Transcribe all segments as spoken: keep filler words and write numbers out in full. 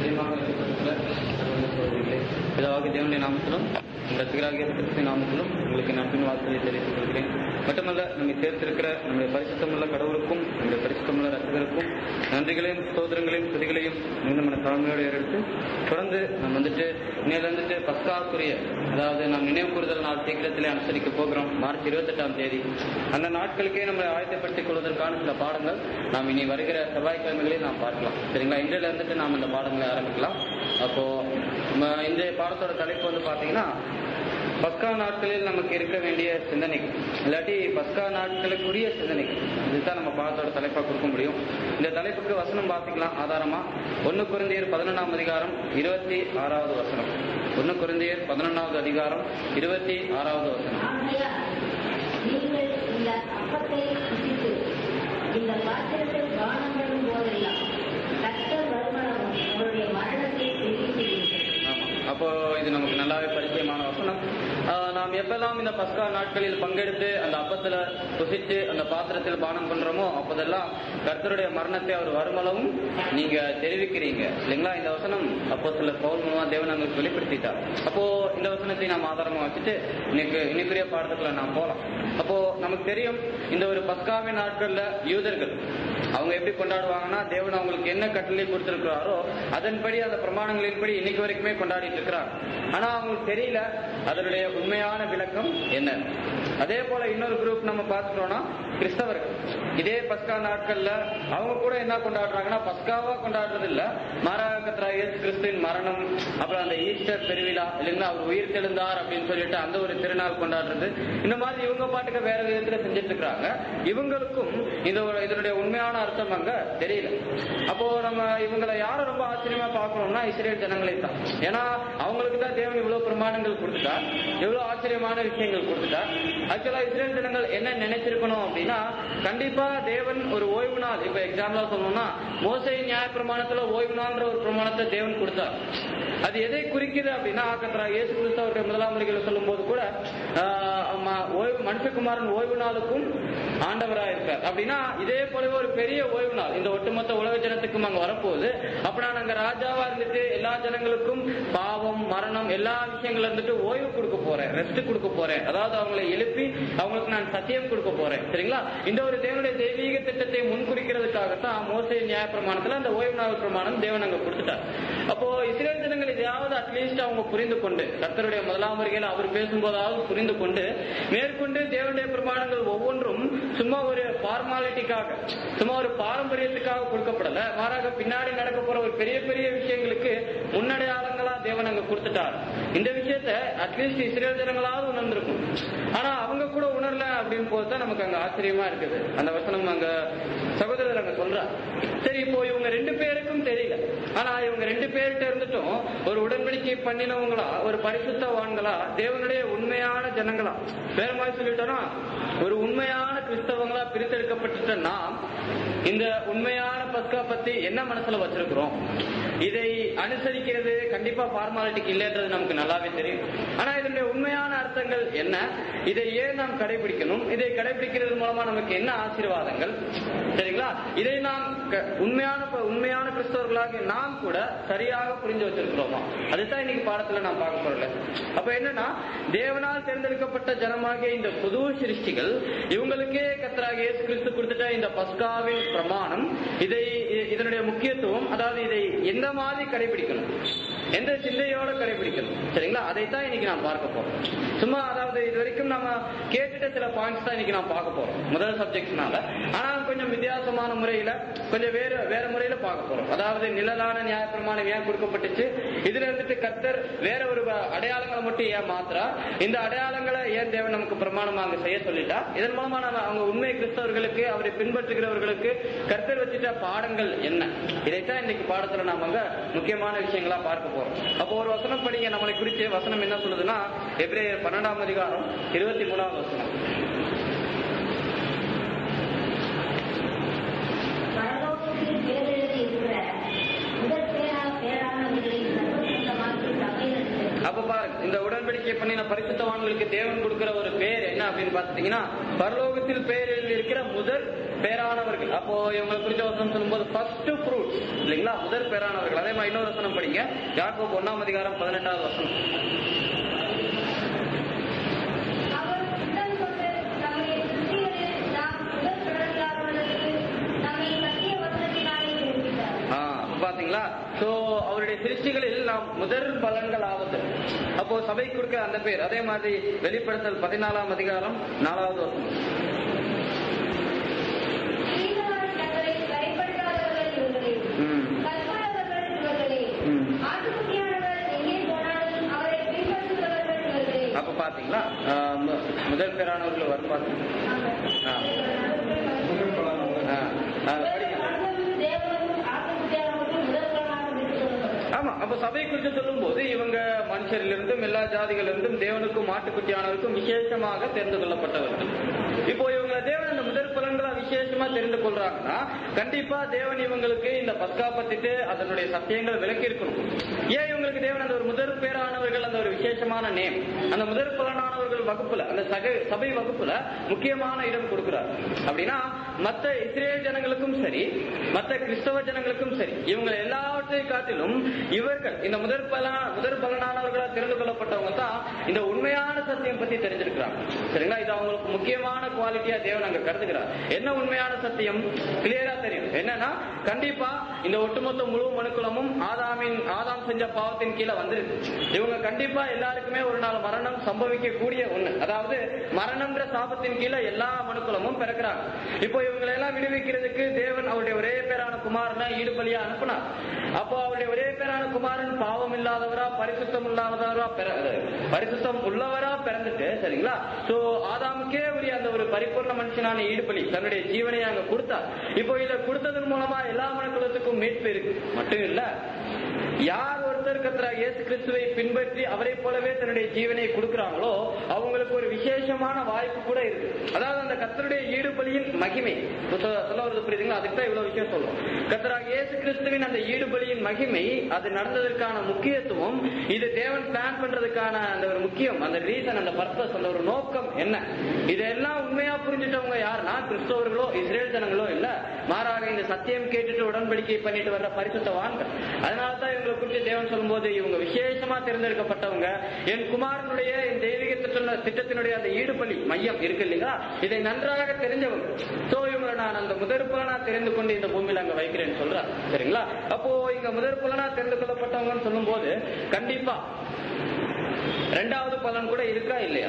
பிதாவாகிய தேவனுடைய நாமத்திலும் ரசிகராகிய கிறிஸ்து நாமத்திலும் உங்களுக்கு நன்பின் வாழ்த்துக்களை தெரிவித்துக் கொள்கிறேன். மட்டுமல்ல, நம்மை சேர்த்திருக்கிற நம்முடைய பரிசுத்தமுள்ள கடவுளுக்கும் நம்முடைய பரிசுத்தமுள்ள ரசிகருக்கும் நன்றிகளையும் சோதரங்களையும் துதிகளையும் மீண்டும் நம்ம தாழ்மையோடு எடுத்து தொடர்ந்து நம்ம வந்துட்டு இன்னையில வந்துட்டு பஸ்காக்குரிய, அதாவது நாம் நினைவு கூறுதல் நாள் சீக்கிரத்திலே அனுசரிக்க போகிறோம். மார்ச் இருபத்தி எட்டாம் தேதி அந்த நாட்களுக்கே நம்மளை ஆயத்தப்படுத்திக் கொள்வதற்கான சில பாடங்கள் நாம் இனி வருகிற செவ்வாய்க்கிழமைகளே நாம் பார்க்கலாம். சரிங்களா? இன்றையில இருந்துட்டு நாம் இந்த பாடங்களை ஆரம்பிக்கலாம். அப்போ இன்றைய பாடத்தோட தலைப்பு வந்து பாத்தீங்கன்னா பஸ்கா நாட்களில் நமக்கு இருக்க வேண்டிய சிந்தனைகள், இல்லாட்டி பஸ்கா நாட்களுக்குரிய சிந்தனைகள். இதுதான் நம்ம பாடத்தோட தலைப்பா கொடுக்க முடியும். இந்த தலைப்புக்கு வசனம் பார்த்துக்கலாம் ஆதாரமா. ஒன்னு கொரிந்தியர் பதினொன்றாம் அதிகாரம் இருபத்தி ஆறாவது வசனம். ஒன்னு கொரிந்தியர் பதினொன்றாவது அதிகாரம் இருபத்தி ஆறாவது வசனம். இந்த பாத்திரத்தில் கானம் வரும் போதெல்லாம் கர்த்தர் வருமானமும் அவருடைய மரணத்தை தெரிவிக்கிறீர்கள். அப்போ இது நமக்கு நல்லாவே பரிச்சயமான வசனம். நாம் எப்பெல்லாம் இந்த பஸ்கா நாட்களில் பங்கெடுத்து அந்த அப்பத்துல புசிச்சு அந்த பாத்திரத்தில் பானம் பண்றோமோ அப்போதெல்லாம் கர்த்தருடைய மரணத்தை அவர் வருமளவும் நீங்க தெரிவிக்கிறீங்க இல்லைங்களா? இந்த வசனம் அப்போ சில பவுல் மூலமா தேவன் நமக்கு வெளிப்படுத்திட்டார். அப்போ இந்த வசனத்தை நாம் ஆதாரமா வச்சுட்டு இன்னைக்கு இன்னைக்குரிய பாடத்துக்குள்ள நாம் போலாம். அப்போ நமக்கு தெரியும், இந்த ஒரு பஸ்காவின் நாட்கள்ல யூதர்கள் அவங்க எப்படி கொண்டாடுவாங்கன்னா, தேவன் அவங்களுக்கு என்ன கட்டளை கொடுத்திருக்கிறாரோ அதன்படி அந்த பிரமாணங்களின்படி இன்னைக்கு வரைக்குமே கொண்டாடிட்டு இருக்கிறார். ஆனா அவங்களுக்கு தெரியல அதனுடைய உண்மையான விளக்கம் என்ன. அதே போல இன்னொரு குரூப் நம்ம பார்த்துட்டோம்னா கிறிஸ்தவர்கள். இதே பஸ்கா நாட்கள்ல அவங்க கூட என்ன கொண்டாடுறாங்கன்னா, பஸ்காவா கொண்டாடுறது இல்ல, மாறாக கர்த்தராகிய இயேசு கிறிஸ்துவின் மரணம், அப்புறம் அந்த ஈஸ்டர் பெருவிழா இல்லைங்களா, அவர் உயிர் தெழுந்தார் அப்படின்னு சொல்லிட்டு அந்த ஒரு திருநாள் கொண்டாடுறது, இந்த மாதிரி இவங்க பாட்டுக்கு வேற விதத்துல செஞ்சுட்டு இருக்கிறாங்க. இவங்களுக்கும் இந்த இதனுடைய உண்மையான அர்த்தம் அங்க தெரியல. அப்போ நம்ம இவங்களை யார ரொம்ப ஆச்சரியமா பார்க்கணும்னா இஸ்ரேல் ஜனங்களை தான். ஏன்னா அவங்களுக்கு தான் தேவன் இவ்வளவு பிரமாணங்கள் கொடுத்துட்டா, எவ்வளவு ஆச்சரியமான விஷயங்கள் கொடுத்துட்டா. ஆக்சுவலா இஸ்ரேல் ஜனங்கள் என்ன நினைச்சிருக்கணும் அப்படின்னா, கண்டிப்பா தேவன் ஒரு ஓய்வு நாள், இப்ப எக்ஸாம்பிளா சொல்லணும்னா மோசே நியாய பிரமாணத்துல ஓய்வு நாள்ன்ற ஒரு பிரமாணத்தை தேவன் கொடுத்தார். அது எதை குறிக்குது அப்படின்னா, கர்த்தராகிய இயேசு கிறிஸ்து அவருடைய முதலாம் வருகையில சொல்லும் போது கூட ஓய்வு மனுஷகுமாரன் ஓய்வு நாளுக்கும் ஆண்டவராக இருக்கார் அப்படின்னா, இதே போலவே ஒரு பெரிய ஓய்வு நாள் இந்த ஒட்டுமொத்த உலக ஜனத்துக்கும் அங்க வரப்போகுது. அப்படின்னா நாங்க ராஜாவா இருந்துட்டு எல்லா ஜனங்களுக்கும் பாவம் மரணம் எல்லா விஷயங்கள்ல இருந்துட்டு ஓய்வு கொடுக்க போறேன், ரெஸ்ட் கொடுக்க போறேன், அதாவது அவங்களை எழுப்பி அவங்களுக்கு நான் சத்தியம் கொடுக்க போறேன். சரிங்களா? இந்த ஒரு தேவனுடைய தெய்வீக திட்டத்தை முன்குறிக்கிறதுக்காகத்தான் மோசே நியாய பிரமாணத்துல அந்த ஓய்வு நாள் பிரமாணம் தேவன் அங்க கொடுத்துட்டார். அப்போ இஸ்ரேல் ஜனங்கள் இதையாவது அட்லீஸ்ட் அவங்க புரிந்து கொண்டு, கர்த்தருடைய முதலாம் வருகையில அவர் பேசும்போதாவது புரிந்து கொண்டு, மேற்கொண்டு தேவனுடைய பிரமாணங்கள் ஒவ்வொன்றும் சும்மா ஒரு ஃபார்மாலிட்டிக்காக, சும்மா ஒரு பாரம்பரியத்துக்காக கொடுக்கப்படல, மாறாக பின்னாடி நடக்க போற ஒரு பெரிய பெரிய விஷயங்களுக்கு முன்னடையாளங்களா தேவன் அங்க கொடுத்துட்டார். இந்த விஷயத்த அட்லீஸ்ட் இஸ்ரேல் ஜனங்களாவது உணர்ந்திருக்கும். ஆனா அவங்க கூட உணரல அப்படின்னு போதுதான் நமக்கு அங்க ஆச்சரியமா இருக்குது. அந்த வசனம் அங்க சகோதரர் அங்க சொல்றார். சரி, இப்போ இவங்க ரெண்டு பேருக்கும் தெரியல, ஆனா இவங்க ரெண்டு பேர்கிட்ட இருந்துட்டும் ஒரு உடன்படிக்கை பண்ணினவங்களா, ஒரு பரிசுத்தவான்களா, தேவனுடைய உண்மையான ஜனங்களா, வேற மாதிரி சொல்லிட்டோம்னா ஒரு உண்மையான கிறிஸ்தவங்களா பிரித்தெடுக்கப்பட்ட நாம் இந்த உண்மையான பஸ்கா பத்தி என்ன மனசுல வச்சிருக்கிறோம்? இதை அனுசரிக்கிறது கண்டிப்பா ஃபார்மாலிட்டிக்கு இல்லைன்றது நமக்கு நல்லாவே தெரியும். ஆனா இதனுடைய உண்மையான அர்த்தங்கள் என்ன? இதை ஏன் நாம் கடைபிடிக்கணும்? இதை கடைபிடிக்கிறது மூலமா நமக்கு என்ன ஆசீர்வாதங்கள்? சரிங்களா? இதை நாம் உண்மையான உண்மையான கிறிஸ்தவர்களாக நாம் கூட சரியாக புரிஞ்சு வச்சிருக்கிறோமா? அதுதான் இன்னைக்கு பாடத்துல நாம் பார்க்க போறோம். அப்ப என்னன்னா, தேவனால் தேர்ந்தெடுக்கப்பட்ட ஜனமாகிய இந்த புது சிருஷ்டிகள் இவங்களுக்கே கர்த்தராகிய இயேசு கிறிஸ்து கொடுத்துட்ட இந்த பஸ்காவின் பிரமாணம், இதை இதனுடைய முக்கியத்துவம், அதாவது இதை எந்த மாதிரி கடைபிடிக்கணும், எந்த சிந்தையோட கடைபிடிக்கணும். சரிங்களா? அதைத்தான் இன்னைக்கு நாம் பார்க்க போறோம். சும்மா அதாவது இது வரைக்கும் நம்ம கேட்டுட்ட சில பாயிண்ட்ஸ் தான் இன்னைக்கு நாம் பார்க்க போறோம் முதல் சப்ஜெக்ட்னால. ஆனா கொஞ்சம் வித்தியாசமான முறையில, கொஞ்சம் வேற வேற முறையில பார்க்க போறோம். அதாவது நிழலான நியாய பிரமாணம் ஏன் கொடுக்கப்பட்டுச்சு, இதுல இருந்துட்டு கர்த்தர் வேற ஒரு அடையாளங்களை மட்டும் ஏன் மாத்திரா, இந்த அடையாளங்களை ஏன் தேவன் நமக்கு பிரமாணம் அங்க செய்ய சொல்லிட்டா, இதன் மூலமா நம்ம அவங்க உண்மை கிறிஸ்தவர்களுக்கு, அவரை பின்பற்றுகிறவர்களுக்கு கர்த்தர் வச்சுட்ட பாடங்கள் என்ன, இதைத்தான் இன்னைக்கு பாடத்துல நாம அங்க முக்கியமான விஷயங்களா பார்க்க போறோம். அப்போ ஒரு வசனம் படிங்க, நம்மளை குறித்து வசனம் என்ன சொல்லுதுன்னா, எபிரேயர் பன்னெண்டாம் அதிகாரம் இருபத்தி மூணாவது வசனம். அப்ப பாருங்க, இந்த உடன்படிக்கை பண்ணின பரிசுத்தவான்களுக்கு தேவன் கொடுக்கிற ஒரு பேர் என்ன அப்படின்னு பாத்தீங்கன்னா, பரலோகத்தில் பேரில் இருக்கிற முதல் பேரானவர்கள். அப்போ இவங்களை குறிச்ச வசனம் சொல்லும்போது ஃபர்ஸ்ட் ஃப்ரூட்ஸ் இல்லைங்களா, முதல் பேரானவர்கள். அதே மாதிரி இன்னொரு வசனம் படிங்க, யாக்கோபு ஒன்னாம் அதிகாரம் பதினெட்டாவது வசனம். பாத்தீங்களா? சோ அவருடைய சிருஷ்டிகளில் நாம் முதல் பலன்களாவது. அப்போ சபை கொடுக்க அந்த பேர். அதே மாதிரி வெளிப்படுத்தல் பதினாலாம் அதிகாரம் நாலாவது வசனம். அப்ப பாத்தீங்களா முதல் பேரானவர்கள் வரும் பாத்தீங்களா. ஆமா, அப்ப சபை குறித்து சொல்லும் போது இவங்க மனுஷரிலிருந்தும் எல்லா ஜாதிகளிலிருந்தும் தேவனுக்கும் மாட்டுக்குட்டியானவருக்கும் விசேஷமாக தெரிந்து கொள்ளப்பட்டவர்கள். இப்போ இவங்களை தேவன் இந்த முதற் பலன்களா விசேஷமா தெரிந்து கொள்றாங்கன்னா, கண்டிப்பா தேவன் இவங்களுக்கு இந்த பஸ்கா பத்திட்டு அதனுடைய சத்தியங்கள் விளக்கி இருக்கணும். ஏன் இவங்களுக்கு தேவன் அந்த ஒரு முதற் பேரானவர்கள் அந்த ஒரு விசேஷமான நேம், அந்த முதற் பலனானவர்கள் வகுப்புல, அந்த சபை வகுப்புல முக்கியமான இடம் கொடுக்கிறார் அப்படின்னா, மற்ற இஸ்ரேல் ஜனங்களுக்கும் சரி மற்ற கிறிஸ்தவ ஜனங்களுக்கும் சரி, இவங்க எல்லாவற்றையும் காட்டிலும் இவர்கள் இந்த முதற் பலன் முதற் பலனானவர்களா தெரிந்து கொள்ளப்பட்டவங்க தான் இந்த உண்மையான சத்தியம் பத்தி தெரிஞ்சிருக்கிறாங்க. சரிங்களா? இது அவங்களுக்கு முக்கியமான குவாலிட்டியா தேவன் அங்க கருதுகிறார். என்ன உண்மையான சத்தியம் கிளியரா தெரியும். என்னன்னா, கண்டிப்பா இந்த ஒட்டுமொத்த முழு மனுக்குலமும் ஆதாமின் ஆதாம் செஞ்ச பாவத்தின் கீழே வந்துருக்கு. இவங்க கண்டிப்பா எல்லாருக்குமே ஒரு நாள் மரணம் சம்பவிக்க கூடிய ஒண்ணு. அதாவது மரணம்ன்ற சாபத்தின் கீழே எல்லா மனுக்குலமும் பிறக்கிறாங்க. இப்போ இவங்களை எல்லாம் விடுவிக்கிறதுக்கு தேவன் அவருடைய ஒரே பேரான குமாரனை ஈடுபலியா அனுப்பினார். அப்போ அவருடைய ஒரே பேரான குமாரன் பாவம் இல்லாதவரா பரிசுத்தம் இல்லாதவரா பரிசுத்தம் உள்ளவரா பிறந்துட்டு, சரிங்களா? சோ ஆதாமுக்கே உரிய அந்த ஒரு பரிபூர்ண மனுஷனான ஈடுபலி தன்னுடைய ஜீவனை அங்க கொடுத்தார். இப்போ இதை கொடுத்ததன் மூலமா எல்லா மனுக்குலத்துக்கும் மீட்பு இருக்கு. மட்டும் இல்ல, யார் ஒருத்தர் கர்த்தராகிய இயேசு கிறிஸ்துவை பின்பற்றி அவரை போலவே தன்னுடைய ஜீவனை கொடுக்கிறாங்களோ அவங்களுக்கு ஒரு விசேஷமான வாய்ப்பு கூட இருக்கு. அதாவது அந்த கர்த்தருடைய ஈடுபலியின் மகிமை சொல்ல வருது, புரியுதுங்களா? அதுக்கு தான் இவ்வளவு விஷயம் சொல்றோம். கர்த்தராகிய இயேசு கிறிஸ்துவின் அந்த ஈடுபலியின் மகிமை, அது நடந்ததற்கான முக்கியத்துவம், இது தேவன் பிளான் பண்றதுக்கான அந்த ஒரு முக்கியம், அந்த ரீசன், அந்த பர்பஸ், அந்த ஒரு நோக்கம் என்ன, இதெல்லாம் உண்மையா புரிஞ்சுட்டவங்க யாருன்னா கிறிஸ்தவர்களோ இஸ்ரேல் ஜனங்களோ இல்ல, மாறாக இந்த சத்தியம் கேட்டுட்டு உடன்படிக்கை பண்ணிட்டு வர்ற பரிசுத்தவான்கள். அதனாலதான் இவங்களை குறித்து தேவன் சொல்லும் போது இவங்க விசேஷமா தேர்ந்தெடுக்கப்பட்டவங்க, என் குமாரனுடைய என் தெய்வீக திட்டத்தினுடைய அந்த ஈடுபலி மையம் இருக்கு இல்லைங்களா, இதை நன்றாக தெரிஞ்சவங்க. சோ இவங்களை நான் அந்த முதற் பலனா தெரிந்து கொண்டு இந்த பூமியில அங்க வைக்கிறேன்னு சொல்றாரு. சரிங்களா? அப்போ இங்க முதற் பலனா தெரிந்து கொள்ளப்பட்டவங்கன்னு சொல்லும் போது கண்டிப்பா ரெண்டாவது பலன் கூட இருக்கா இல்லையா?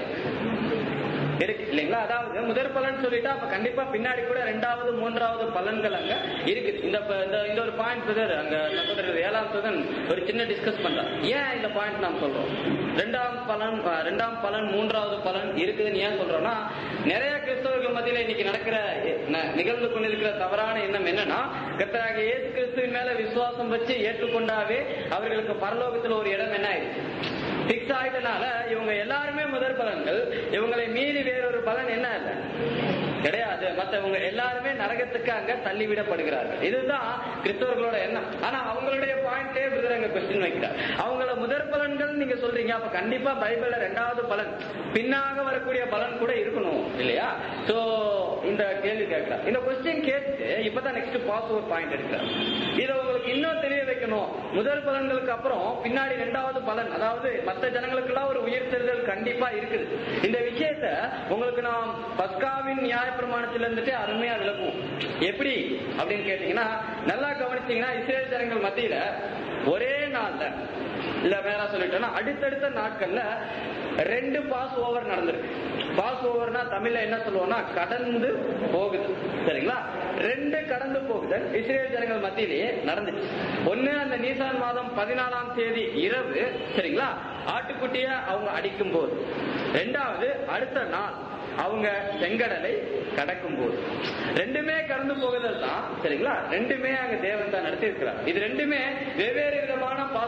இருக்கு இல்லைங்களா? அதாவது முதற் பலன் சொல்லிட்டா அப்ப கண்டிப்பா பின்னாடி கூட ரெண்டாவது மூன்றாவது பலன்கள் அங்க இருக்குது. இந்த இந்த ஒரு பாயிண்ட் அங்க சகோதரர் ஏழாம் சதன் ஒரு சின்ன டிஸ்கஸ் பண்றார். ஏன் இந்த பாயிண்ட் நாம் சொல்றோம் ரெண்டாம் பலன் ரெண்டாம் பலன் மூன்றாவது பலன் இருக்குதுன்னு ஏன் சொல்றோம்னா, நிறைய கிறிஸ்தவர்கள் மத்தியில இன்னைக்கு நடக்கிற நிகழ்ந்து கொண்டிருக்கிற தவறான எண்ணம் என்னன்னா, கர்த்தராகிய இயேசு கிறிஸ்துவின் மேல விசுவாசம் வச்சு ஏற்றுக்கொண்டாவே அவர்களுக்கு பரலோகத்துல ஒரு இடம் என்ன ஆயிடுச்சு பிக்ஸ் ஆயிட்டனால இவங்க எல்லாருமே முதற் பலன்கள், இவங்களை மீறி வேறொரு பலன் என்ன இல்லை கிடையாது. மற்றவங்க எல்லாருமே நரகத்துக்கு அங்க தள்ளிவிடப்படுகிறார்கள். இதுதான் கிறிஸ்தவர்களோட எண்ணம். ஆனா அவங்களுடைய பாயிண்டே பிரதர் அங்க கொஸ்டின் வைக்கிறார். அவங்கள முதற் பலன்கள் நீங்க சொல்றீங்க, அப்ப கண்டிப்பா பைபிள்ல ரெண்டாவது பலன் பின்னாக வரக்கூடிய பலன் கூட இருக்கணும் இல்லையா? சோ இந்த கேள்வி கேட்கிறார். இந்த கொஸ்டின் கேட்டு இப்பதான் நெக்ஸ்ட் பாஸ் ஒரு பாயிண்ட் எடுக்கிறார். இதை உங்களுக்கு இன்னும் தெரிய வைக்கணும். முதல் பலன்களுக்கு அப்புறம் பின்னாடி ரெண்டாவது பலன், அதாவது மற்ற ஜனங்களுக்கு எல்லாம் ஒரு உயிர்த்தெழுதல் கண்டிப்பா இருக்குது. இந்த விஷயத்த உங்களுக்கு நாம் பஸ்காவின் நியாய பிரமாணத்தில் இருந்துட்டு அருமையா விளக்குவோம். எப்படி அப்படின்னு கேட்டீங்கன்னா, நல்லா கவனிச்சீங்கன்னா இஸ்ரேல் ஜனங்கள் மத்தியில ஒரே நாள்ல இல்ல வேற சொல்லிட்டோம்னா அடுத்தடுத்த நாட்கள்ல ரெண்டு பாஸ் ஓவர் நடந்திருக்கு. பாஸ் ஓவர்னா தமிழ்ல என்ன சொல்லுவோம்னா கடந்து போகுது. சரிங்களா? ரெண்டு கடந்து போகுதல் இஸ்ரேல் ஜனங்கள் மத்தியிலேயே நடந்துச்சு. ஒண்ணு அந்த நீசான் மாதம் பதினாலாம் தேதி இரவு, சரிங்களா, ஆட்டுக்குட்டிய அவங்க அடிக்கும் போது. ரெண்டாவது அடுத்த நாள் அவங்க செங்கடலை கடக்கும் போது. ரெண்டுமே கடந்து போகுதல் தான். சரிங்களா? ரெண்டுமே அங்க தேவன் தான் நடத்தி இருக்கிறார். இது ரெண்டுமே வெவ்வேறு விதமான பாஸ்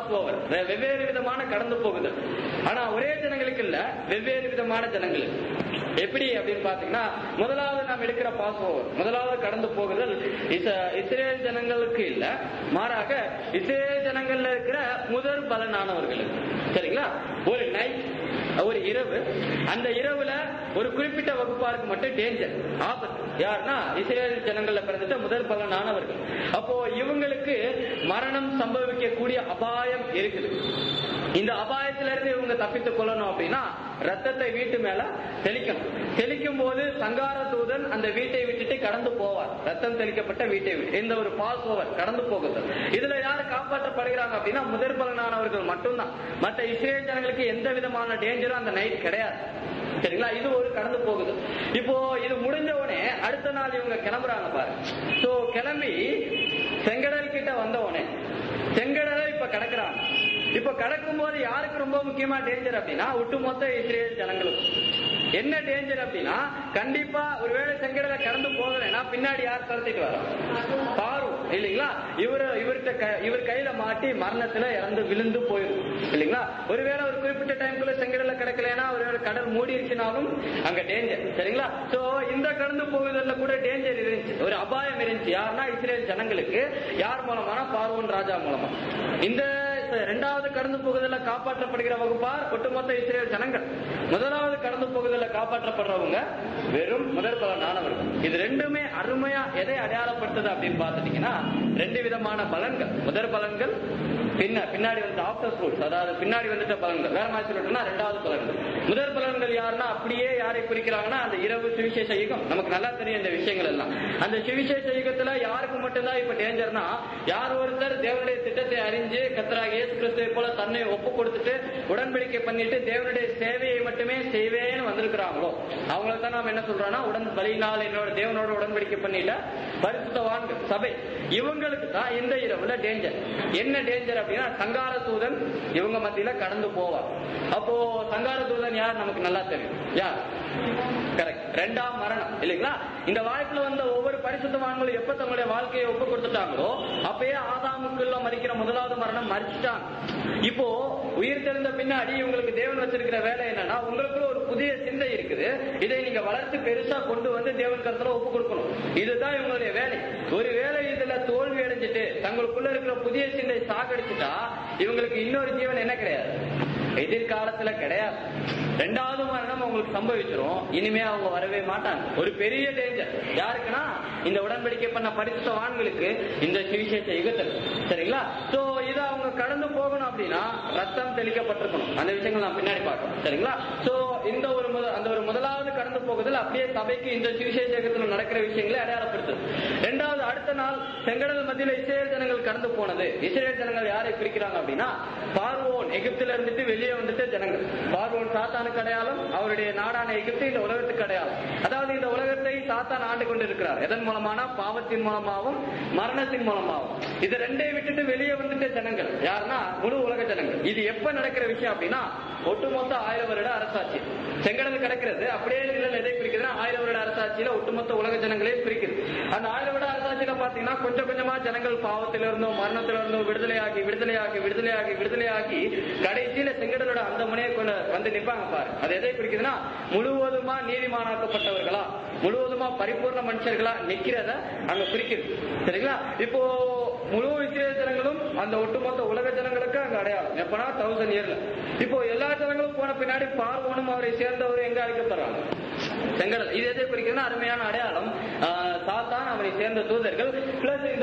பாஸ் ஓவர், வெவ்வேறு விதமான கடந்து போகுதல். ஆனா ஒரே ஜனங்களுக்கு இல்ல, வெவ்வேறு விதமான ஜனங்களுக்கு. எப்படி அப்படின்னு பாத்தீங்கன்னா, முதலாவது நாம் எடுக்கிற பாஸ் ஓவர், முதலாவது கடந்து போகுதல் இஸ்ரேல் ஜனங்களுக்கு இல்ல, மாறாக இஸ்ரேல் ஜனங்கள்ல இருக்கிற முதல் பலனானவர்களுக்கு. சரிங்களா? ஒரு நைட், ஒரு இரவு, அந்த இரவுல ஒரு குறிப்பிட்ட வகுப்பாருக்கு மட்டும் டேஞ்சர், ஆபத்து. யாருன்னா இஸ்ரேல் ஜனங்கள்ல பிறந்துட்ட முதல் பலனானவர்கள். அப்போ இவங்களுக்கு மரணம் சம்பவிக்கக்கூடிய அபாயம் இருக்குது. இந்த அபாயத்தில இருந்து இவங்க தப்பித்துக் கொள்ளணும் அப்படின்னா ரத்தத்தை வீட்டு மேல தெளிக்கணும். தெளிக்கும் போது சங்கார தூதன் அந்த வீட்டை விட்டுட்டு கடந்து போவார். ரத்தம் தெளிக்கப்பட்ட வீட்டை விட்டு இந்த ஒரு பாஸ் ஓவர் கடந்து போகுது. இதுல யாரு காப்பாற்றப்படுகிறாங்க அப்படின்னா முதற் பலனானவர்கள் மட்டும்தான். மற்ற இஸ்ரேல் ஜனங்களுக்கு எந்த விதமான டேஞ்சரும் அந்த நைட் கிடையாது. சரிங்களா? இது ஒரு கடந்து போகுது. இப்போ இது முடிஞ்ச உடனே அடுத்த நாள் இவங்க கிளம்புறாங்க பாரு. சோ கிளம்பி செங்கடல் கிட்ட வந்த உடனே செங்கடலை இப்ப கடக்குறாங்க. இப்ப கடக்கும் போது யாருக்கு ரொம்ப முக்கியமா டேஞ்சர் அப்படின்னா ஒட்டுமொத்த இஸ்ரேல் ஜனங்களுக்கு. என்ன டேஞ்சர் அப்படின்னா, கண்டிப்பா ஒருவேளை செங்கடலை கடந்து போகலைன்னா பின்னாடி யார் கடத்திட்டு வர? பார்வோன் இல்லைங்களா? இவரு இவர்கிட்ட இவர் கையில மாட்டி மரணத்துல இறந்து விழுந்து போயிடும் இல்லைங்களா? ஒருவேளை ஒரு குறிப்பிட்ட டைம்குள்ள செங்கடலை கடக்கலைன்னா ஒருவேளை கடல் மூடி இருக்குனாலும் அங்க டேஞ்சர். சரிங்களா? சோ இந்த கடந்து போகுதல்ல கூட டேஞ்சர் இருந்துச்சு, ஒரு அபாயம் இருந்துச்சு. யாருன்னா இஸ்ரேல் ஜனங்களுக்கு. யார் மூலமான? பார்வோன் ராஜா மூலமா. இந்த இரண்டாவது கடந்து போகுதல்ல காப்பாற்றப்படுகிற வகுப்பார் ஒட்டுமொத்த இஸ்ரேல் ஜனங்கள். முதலாவது கடந்து போகுதல்ல காப்பாற்றப்படுறவங்க வெறும் முதற் பலனானவர்கள். இது ரெண்டுமே அருமையா எதை அடையாளப்படுத்துது அப்படின்னு பாத்துட்டீங்கன்னா, ரெண்டு விதமான பலன்கள். முதற் பலன்கள் பின்ன பின்னாடி வந்து ஆஃப்டர் ஃப்ரூட்ஸ், அதாவது பின்னாடி வந்துட்ட பலன்கள். வேற மாதிரி சொல்லணும்னா ரெண்டாவது பலன்கள். முதற் பலன்கள் யாருன்னா அப்படியே யாரை குறிக்கிறாங்கன்னா அந்த இரவு சுவிசேஷ யுகம். நமக்கு நல்லா தெரியும் இந்த விஷயங்கள் எல்லாம். அந்த சுவிசேஷ யுகத்துல யாருக்கு மட்டும்தான் இப்ப டேஞ்சர்னா, யார் ஒருத்தர் தேவனுடைய திட்டத்தை அறிஞ்சு கர்த்தராகிய இயேசு கிறிஸ்துவை போல தன்னை ஒப்பு கொடுத்துட்டு உடன்படிக்கை பண்ணிட்டு தேவனுடைய சேவையை மட்டுமே செய்வேன்னு வந்திருக்கிறாங்களோ அவங்களை தான் நாம என்ன சொல்றோம்னா உடன் பலியினால் என்னோட தேவனோட உடன்படிக்கை பண்ணிட்ட பரிசுத்தவான்கள் சபை. இவங்களுக்கு தான் இந்த இரவுல டேஞ்சர். என்ன டேஞ்சர் அப்படின்னா, சங்கார தூதன் இவங்க மத்தியில கடந்து போவார். அப்போ சங்கார தூதன் யார் நமக்கு நல்லா தெரியும். யார்? கரெக்ட், இரண்டாம் மரணம் இல்லைங்களா? இந்த வாழ்க்கையில வந்த ஒவ்வொரு பரிசுத்தவான்களும் எப்ப தங்களுடைய வாழ்க்கையை ஒப்பு கொடுத்துட்டாங்களோ அப்பயே ஆதாமுக்குள்ள மறிக்கிற முதலாவது மரணம் மறிச்சுட்டாங்க. இப்போ உயிர் தெரிந்த பின்னாடி இவங்களுக்கு தேவன் வச்சிருக்கிற வேலை என்னன்னா, உங்களுக்குள்ள ஒரு புதிய சிந்தை இருக்குது, இதை நீங்க வளர்த்து பெருசா கொண்டு வந்து தேவன் கருத்துல ஒப்பு கொடுக்கணும். இதுதான் இவங்களுடைய வேலை. ஒரு வேலை இதுல தோல்வி அடைஞ்சிட்டு தங்களுக்குள்ள இருக்கிற புதிய சிந்தை சாகடிச்சுட்டா இவங்களுக்கு இன்னொரு ஜீவன் என்ன கிடையாது, எதிர்காலத்துல கிடையாது. ரெண்டாவது மரணம் அவங்களுக்கு சம்பவிச்சிரும். இனிமே அவங்க வரவே மாட்டாங்க. ஒரு பெரிய டேஞ்சர் யாருக்குன்னா இந்த உடன்படிக்கை பண்ண பரிசுத்தவான்களுக்கு இந்த சுவிசேஷ யுகத்தில். சரிங்களா? சோ இதை அவங்க கடந்து போகணும் அப்படின்னா ரத்தம் தெளிக்கப்பட்டிருக்கணும். அந்த விஷயங்கள் நான் பின்னாடி பார்க்கணும். சரிங்களா? சோ இந்த ஒரு அந்த ஒரு முதலாவது கடந்து போகுதல் அப்படியே சபைக்கு இந்த சுவிசேஷ யுகத்தில் நடக்கிற விஷயங்களை அடையாளப்படுத்துது. ரெண்டாவது, அடுத்த நாள் செங்கடல் மத்தியில இஸ்ரேல் ஜனங்கள் கடந்து போனது. இஸ்ரேல் ஜனங்கள் யாரை குறிக்கிறாங்க அப்படின்னா, பார்வோன் எகிப்துல இருந்துட்டு வெளியே வந்துட்டு ஜனங்கள். பார்வோன் சாத்தானுக்கு அடையாளம், அவருடைய நாடான எகிப்து இந்த உலகத்துக்கு அடையாளம். அதாவது இந்த உலகத்தை சாத்தான் ஆண்டு கொண்டு இருக்கிறார். எதன் மூலமான? பாவத்தின் மூலமாகவும் மரணத்தின் மூலமாகவும். இது ரெண்டை விட்டுட்டு வெளியே வந்துட்டு ஜனங்கள் யாருன்னா முழு உலக ஜனங்கள். இது எப்ப நடக்கிற விஷயம் அப்படின்னா, ஒட்டுமொத்த ஆயிரம் வருட அரசாட்சி. செங்கடல் கிடக்கிறது அப்படியே நிழல் எதை குறிக்குதுன்னா ஆயிரம் வருட அரசாட்சியில ஒட்டுமொத்த உலக ஜனங்களே குறிக்குது. அந்த ஆயிரம் வருட அரசாட்சியில பாத்தீங்கன்னா கொஞ்சம் கொஞ்சமா ஜனங்கள் பாவத்திலிருந்தோ மரணத்திலிருந்தோ விடுதலையாகி விடுதலையாகி விடுதலையாகி விடுதலையாகி கடைசியில செங்கடலோட அந்த முனையை கொண்டு வந்து நிப்பாங்க பாரு. அது எதை குறிக்குதுன்னா, முழுவதுமா நீதிமானாக்கப்பட்டவர்களா, முழுவதுமா பரிபூர்ண மனுஷர்களா நிக்கிறத அங்க குறிக்குது. சரிங்களா? இப்போ முழு இஸ்ரேல் ஜனங்களும் அந்த ஒட்டுமொத்த உலக ஜனங்களுக்கு அங்க அடையாளம். எப்பனா தௌசண்ட் இயர்ல. இப்போ எல்லா ஜனங்களும் போன பின்னாடி பார்வோனும் அவரை சேர்ந்தவர் எங்க அழைக்கப்படுறாங்க? செங்கடல். இது எதை குறிக்கிறதுனா அருமையான அடையாளம். சாத்தான் அவரை சேர்ந்த தூதர்கள் பிளஸ் இந்த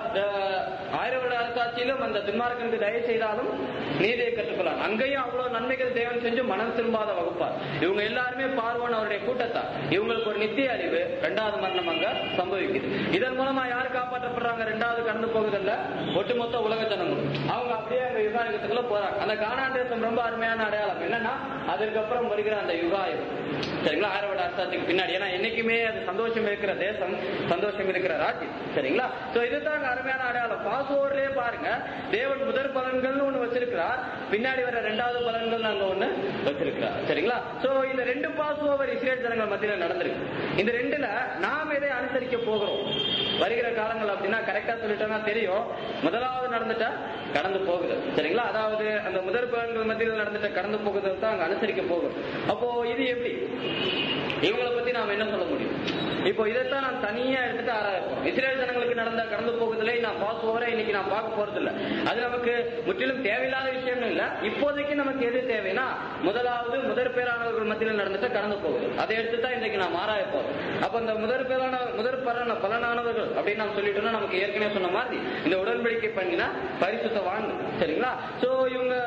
ஆயிரம் வருட அரசாட்சியிலும் அந்த துன்மார்க்கனுக்கு தயவு செய்தாலும் நீதியை கற்றுக்கொள்ளலாம். அங்கேயும் அவ்வளவு நன்மைகள் தேவன் செஞ்சு மனம் திரும்பாத வகுப்பார். இவங்க எல்லாருமே பார்வோன் அவருடைய கூட்டத்தார். இவங்களுக்கு ஒரு நித்திய அறிவு. இரண்டாவது மரணம் அங்க சம்பவிக்குது. இதன் மூலமா யார் காப்பாற்றப்படுறாங்க? இரண்டாவது கடந்து போகுதல்ல ஒட்டுமொத்த உலக ஜனங்களும். அவங்க அப்படியே அந்த யுகாயுகத்துக்குள்ள போறாங்க. அந்த கானான் தேசம் ரொம்ப அருமையான அடையாளம். என்னன்னா, அதற்கப்புறம் வருகிற அந்த யுகாயுகம். சரிங்களா? ஆயிரம் வருட அரசாட்சிக்கு பின்னாடி. ஏன்னா என்னைக்குமே அது சந்தோஷம் இருக்கிற தேசம், சந்தோஷம் இருக்கிற ராஜ்யம். சரிங்களா? சோ இதுதான் அருமையான அடையாளம். பாஸ்ஓவர்லயே பாருங்க, தேவன் முதற் பலன்கள் ஒண்ணு வச்சிருக்கிறார், பின்னாடி வர இரண்டாவது பலன்கள் நாங்க ஒண்ணு வச்சிருக்கிறார். சரிங்களா? சோ இந்த ரெண்டு பாஸ்ஓவர் இஸ்ரேல் ஜனங்கள் மத்தியில நடந்திருக்கு. இந்த ரெண்டுல நாம் எதை அனுசரிக்க போகிறோம்? வருகிற காலங்கள் அப்படின்னா கரெக்டா சொல்லிட்டோம்னா தெரியும். முதலாவது நடந்துட்டா கடந்து போகுது, சரிங்களா? அதாவது அந்த முதற் பலன்கள் மத்தியில் நடந்துட்ட கடந்து போகுது தான் அங்க அனுசரிக்க போகும். அப்போ இது எப்படி, இவங்களை பத்தி நாம என்ன சொல்ல முடியும்? இப்போ இதைத்தான் நான் தனியா எடுத்துட்டு ஆராய்ப்போம். இஸ்ரேல் ஜனங்களுக்கு நடந்த கடந்து போகுதுல நான் பாஸ் ஓவரா இன்னைக்கு நான் பார்க்க போறது இல்ல. அது நமக்கு முற்றிலும் தேவையில்லாத விஷயம் இல்ல. இப்போதைக்கு நமக்கு எது தேவைன்னா முதலாவது முதற் பேரானவர்கள் மத்தியில் நடந்துட்டு கடந்து போகுது, அதை எடுத்துதான் இன்னைக்கு நாம் ஆராயப்போம். அப்ப இந்த முதற் பேரான முதற் பலன பலனானவர்கள் அப்படின்னு நாம் சொல்லிட்டோம்னா நமக்கு ஏற்கனவே சொன்ன மாதிரி இந்த உடன்படிக்கை பண்ணினா பரிசுத்த வாங்க, சரிங்களா? சோ இவங்க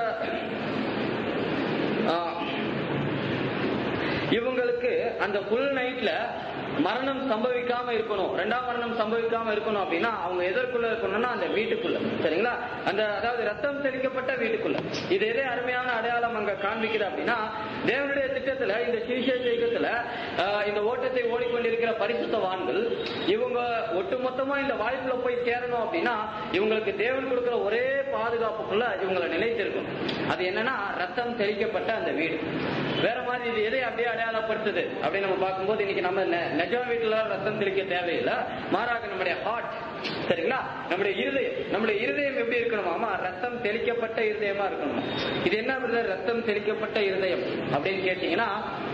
இவங்களுக்கு அந்த ஃபுல் நைட்ல மரணம் சம்பவிக்காம இருக்கணும், ரெண்டாம் மரணம் சம்பவிக்காம இருக்கணும் அப்படின்னா அவங்க எதற்குள்ள இருக்கணும்னா அந்த வீட்டுக்குள்ள, சரிங்களா? அந்த அதாவது ரத்தம் தெளிக்கப்பட்ட வீட்டுக்குள்ள. இது எதே அருமையான அடையாளம் அங்க காண்பிக்குது அப்படின்னா தேவனுடைய திட்டத்துல இந்த சுவிசேஷ யுகத்துல இந்த ஓட்டத்தை ஓடிக்கொண்டிருக்கிற பரிசுத்தவான்கள் இவங்க ஒட்டுமொத்தமா இந்த வாய்ப்புல போய் சேரணும் அப்படின்னா இவங்களுக்கு தேவன் கொடுக்கிற ஒரே பாதுகாப்புக்குள்ள இவங்களை நிலைத்திருக்கும். அது என்னன்னா ரத்தம் தெளிக்கப்பட்ட அந்த வீடு. வேற மாதிரி இது எதை அப்படியே அடையாளப்படுத்துது அப்படின்னு நம்ம பார்க்கும்போது இன்னைக்கு நம்ம நிஜ வீட்டுல ரத்தம் தெளிக்க தேவையில்லை, மாறாக நம்முடைய ஹார்ட், சரிங்களா? நம்முடைய இருதயம், நம்முடைய இருதயம் எப்படி இருக்கணுமா? ரத்தம் தெளிக்கப்பட்ட இருதயமா இருக்கணும். இது என்ன ரத்தம் தெளிக்கப்பட்ட இருதயம் அப்படின்னு கேட்டீங்கன்னா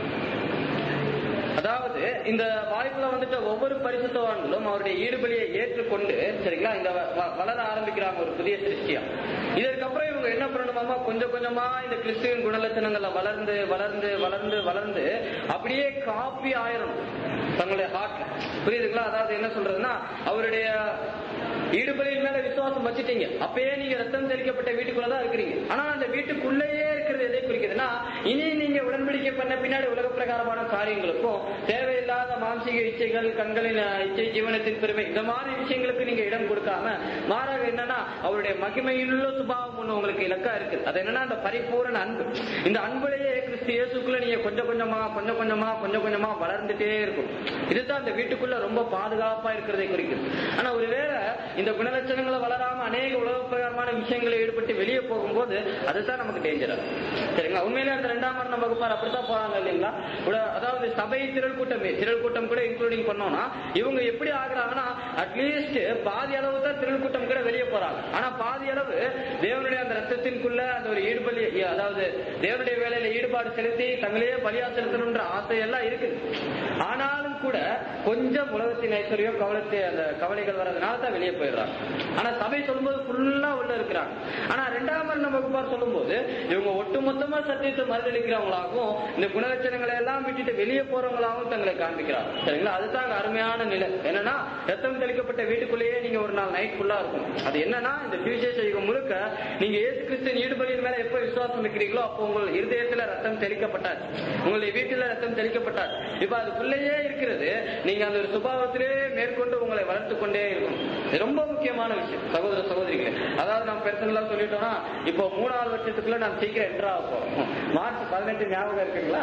அதாவது இந்த வாய்ப்புல வந்துட்டு ஒவ்வொரு பரிசுத்தவான்களும் அவருடைய ஈடுபலியை ஏற்றுக்கொண்டு, சரிங்களா, இந்த வளர ஆரம்பிக்கிறாங்க ஒரு புதிய சிருஷ்டியா. இதற்கப்புறம் இவங்க என்ன பண்ணணுமாமா கொஞ்சம் கொஞ்சமா இந்த கிறிஸ்துவின் குணலட்சணங்கள்ல வளர்ந்து வளர்ந்து வளர்ந்து வளர்ந்து அப்படியே காப்பி ஆயிரும் தங்களுடைய ஹார்ட், புரியுதுங்களா? அதாவது என்ன சொல்றதுன்னா அவருடைய ஈடுபலியின் மேல விசுவாசம் வச்சுட்டீங்க, அப்பயே நீங்க ரத்தம் தெளிக்கப்பட்ட வீட்டுக்குள்ளதான் இருக்கிறீங்க. ஆனா அந்த வீட்டுக்குள்ளேயே இருக்கிறது எதை குறிக்குதுன்னா இனி நீங்க உடன்படிக்கை பண்ண பின்னாடி உலக பிரகாரமான காரியங்களுக்கும் தேவையில்லாத மாம்சீக இச்சைகள், கண்களின் இச்சை, ஜீவனத்தின் பெருமை, இந்த மாதிரி விஷயங்களுக்கு நீங்க இடம் கொடுக்காம மாறாக என்னன்னா அவருடைய மகிமையுள்ள சுபாவம் ஒண்ணு உங்களுக்கு இலக்கா இருக்கு. அது என்னன்னா அந்த பரிபூரண அன்பு. இந்த அன்புலேயே கிறிஸ்து இயேசுக்குள்ள நீங்க கொஞ்சம் கொஞ்சமா கொஞ்சம் கொஞ்சமா கொஞ்சம் கொஞ்சமா வளர்ந்துட்டே இருக்கும். இதுதான் அந்த வீட்டுக்குள்ள ரொம்ப பாதுகாப்பா இருக்கிறதை குறிக்குது. ஆனா ஒருவேளை இந்த குணலட்சணங்களை வளராம அநேக உலக பிரகாரமான விஷயங்களை ஈடுபட்டு வெளியே போகும்போது அதுதான் நமக்கு டேஞ்சரா, சரிங்களா? உண்மையிலே அந்த இரண்டாம் மரண வகுப்பார் அப்படித்தான் போறாங்க இல்லைங்களா? அதாவது சபை திரள் கூட்டமே திரள் கூட்டம் கூட இன்க்ளூடிங் பண்ணோம்னா இவங்க எப்படி ஆகுறாங்கன்னா அட்லீஸ்ட் பாதி அளவு தான் திரள் கூட்டம் கூட வெளியே போறாங்க. ஆனா பாதி அளவு தேவனுடைய அந்த ரத்தத்தின்குள்ள அந்த ஒரு ஈடுபலி, அதாவது தேவனுடைய வேலையில ஈடுபாடு செலுத்தி தங்களையே பலியா செலுத்தணும்ன்ற ஆசை எல்லாம் இருக்குது. ஆனாலும் கூட கொஞ்சம் உலகத்தின் ஐஸ்வர்யம் கவலத்தை அந்த கவலைகள் வர்றதுனால தான் வெளியே போயிடுறாங்க. ஆனா சபை சொல்லும்போது ஃபுல்லா உள்ள இருக்கிறாங்க. ஆனா இரண்டாம் மரண வகுப்பார் சொல்லும் போது இவங்க ஒட்டுமொத்தமா சத்தியத்தை மறுதளிக்கிறவங்களாகவும் இந்த குணலட்சணங்களை எல்லாம் விட்டுட்டு வெளியே போறவங்களாகவும் தங்களை காண்பிக்கிறாங்க, சரிங்களா? அதுதான் அருமையான நிலை. என்னன்னா ரத்தம் தெளிக்கப்பட்ட வீட்டுக்குள்ளேயே நீங்க ஒரு நாள் நைட் ஃபுல்லா இருக்கும். அது என்னன்னா இந்த சுவிசேஷ யுகம் முழுக்க நீங்க இயேசு கிறிஸ்துவின் ஈடுபலியின் மேல எப்ப விசுவாசம் வைக்கிறீங்களோ அப்போ உங்கள் இருதயத்துல ரத்தம் தெளிக்கப்பட்டார், உங்களுடைய வீட்டுல ரத்தம் தெளிக்கப்பட்டார். இப்ப அதுக்குள்ளேயே இருக்கிறது நீங்க அந்த ஒரு சுபாவத்திலே மேற்கொண்டு உங்களை வளர்த்து கொண்டே இருக்கும். ரொம்ப முக்கியமான விஷயம் சகோதர சகோதரிகளே. அதாவது நம்ம பெருசா சொல்லிட்டோம்னா இப்போ மூணாவது வருஷத்துக்குள்ள நான் சீக்கிரம் என்ட்ரா போறோம். மார்ச் பதினெட்டு ஞாபகம் இருக்குங்களா?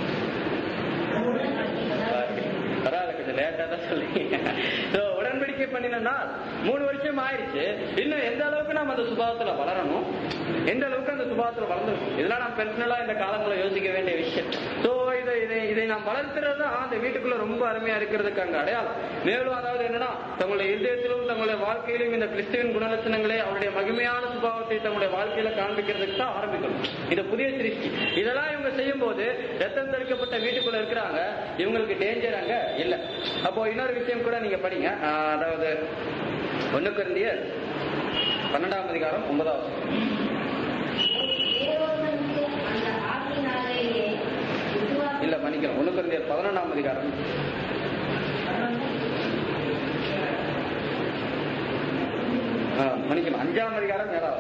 பரவாயில்ல, கொஞ்சம் லேட்டா தான் சொல்லுங்க. உடன்படிக்கை பண்ணினா மூணு வருஷம் ஆயிடுச்சு. இன்னும் எந்த அளவுக்கு நம்ம அந்த சுபாவத்துல வளரணும், எந்த அளவுக்கு அந்த சுபாவத்துல வளர்ந்துருக்கும், இதெல்லாம் நான் பெர்சனலா இந்த காலங்களை யோசிக்க வேண்டிய விஷயம். சோ இதை இதை இதை நாம் வளர்த்துறது அந்த வீட்டுக்குள்ள ரொம்ப அருமையா இருக்கிறதுக்கு அங்க அடையாளம். மேலும் அதாவது என்னன்னா தங்களுடைய இதயத்திலும் தங்களுடைய வாழ்க்கையிலும் இந்த கிறிஸ்துவின் குணலட்சணங்களே அவருடைய மகிமையான சுபாவத்தை தங்களுடைய வாழ்க்கையில காண்பிக்கிறதுக்கு தான் ஆரம்பிக்கணும். இது புதிய சிருஷ்டி. இதெல்லாம் இவங்க செய்யும் போது ரத்தம் தெளிக்கப்பட்ட வீட்டுக்குள்ள இருக்கிறாங்க, இவங்களுக்கு டேஞ்சர் அங்க இல்ல. அப்போ இன்னொரு விஷயம் கூட நீங்க படிங்க. அதாவது ஒன்னு கொரிந்தியர் பன்னெண்டாம் அதிகாரம் ஒன்பதாவது இல்ல மன்னிக்கிறோம் ஒன்னு கொரிந்தியர் பதினொன்றாம் அதிகாரம் மன்னிக்கணும் அஞ்சாம் அதிகாரம் ஏழாவது.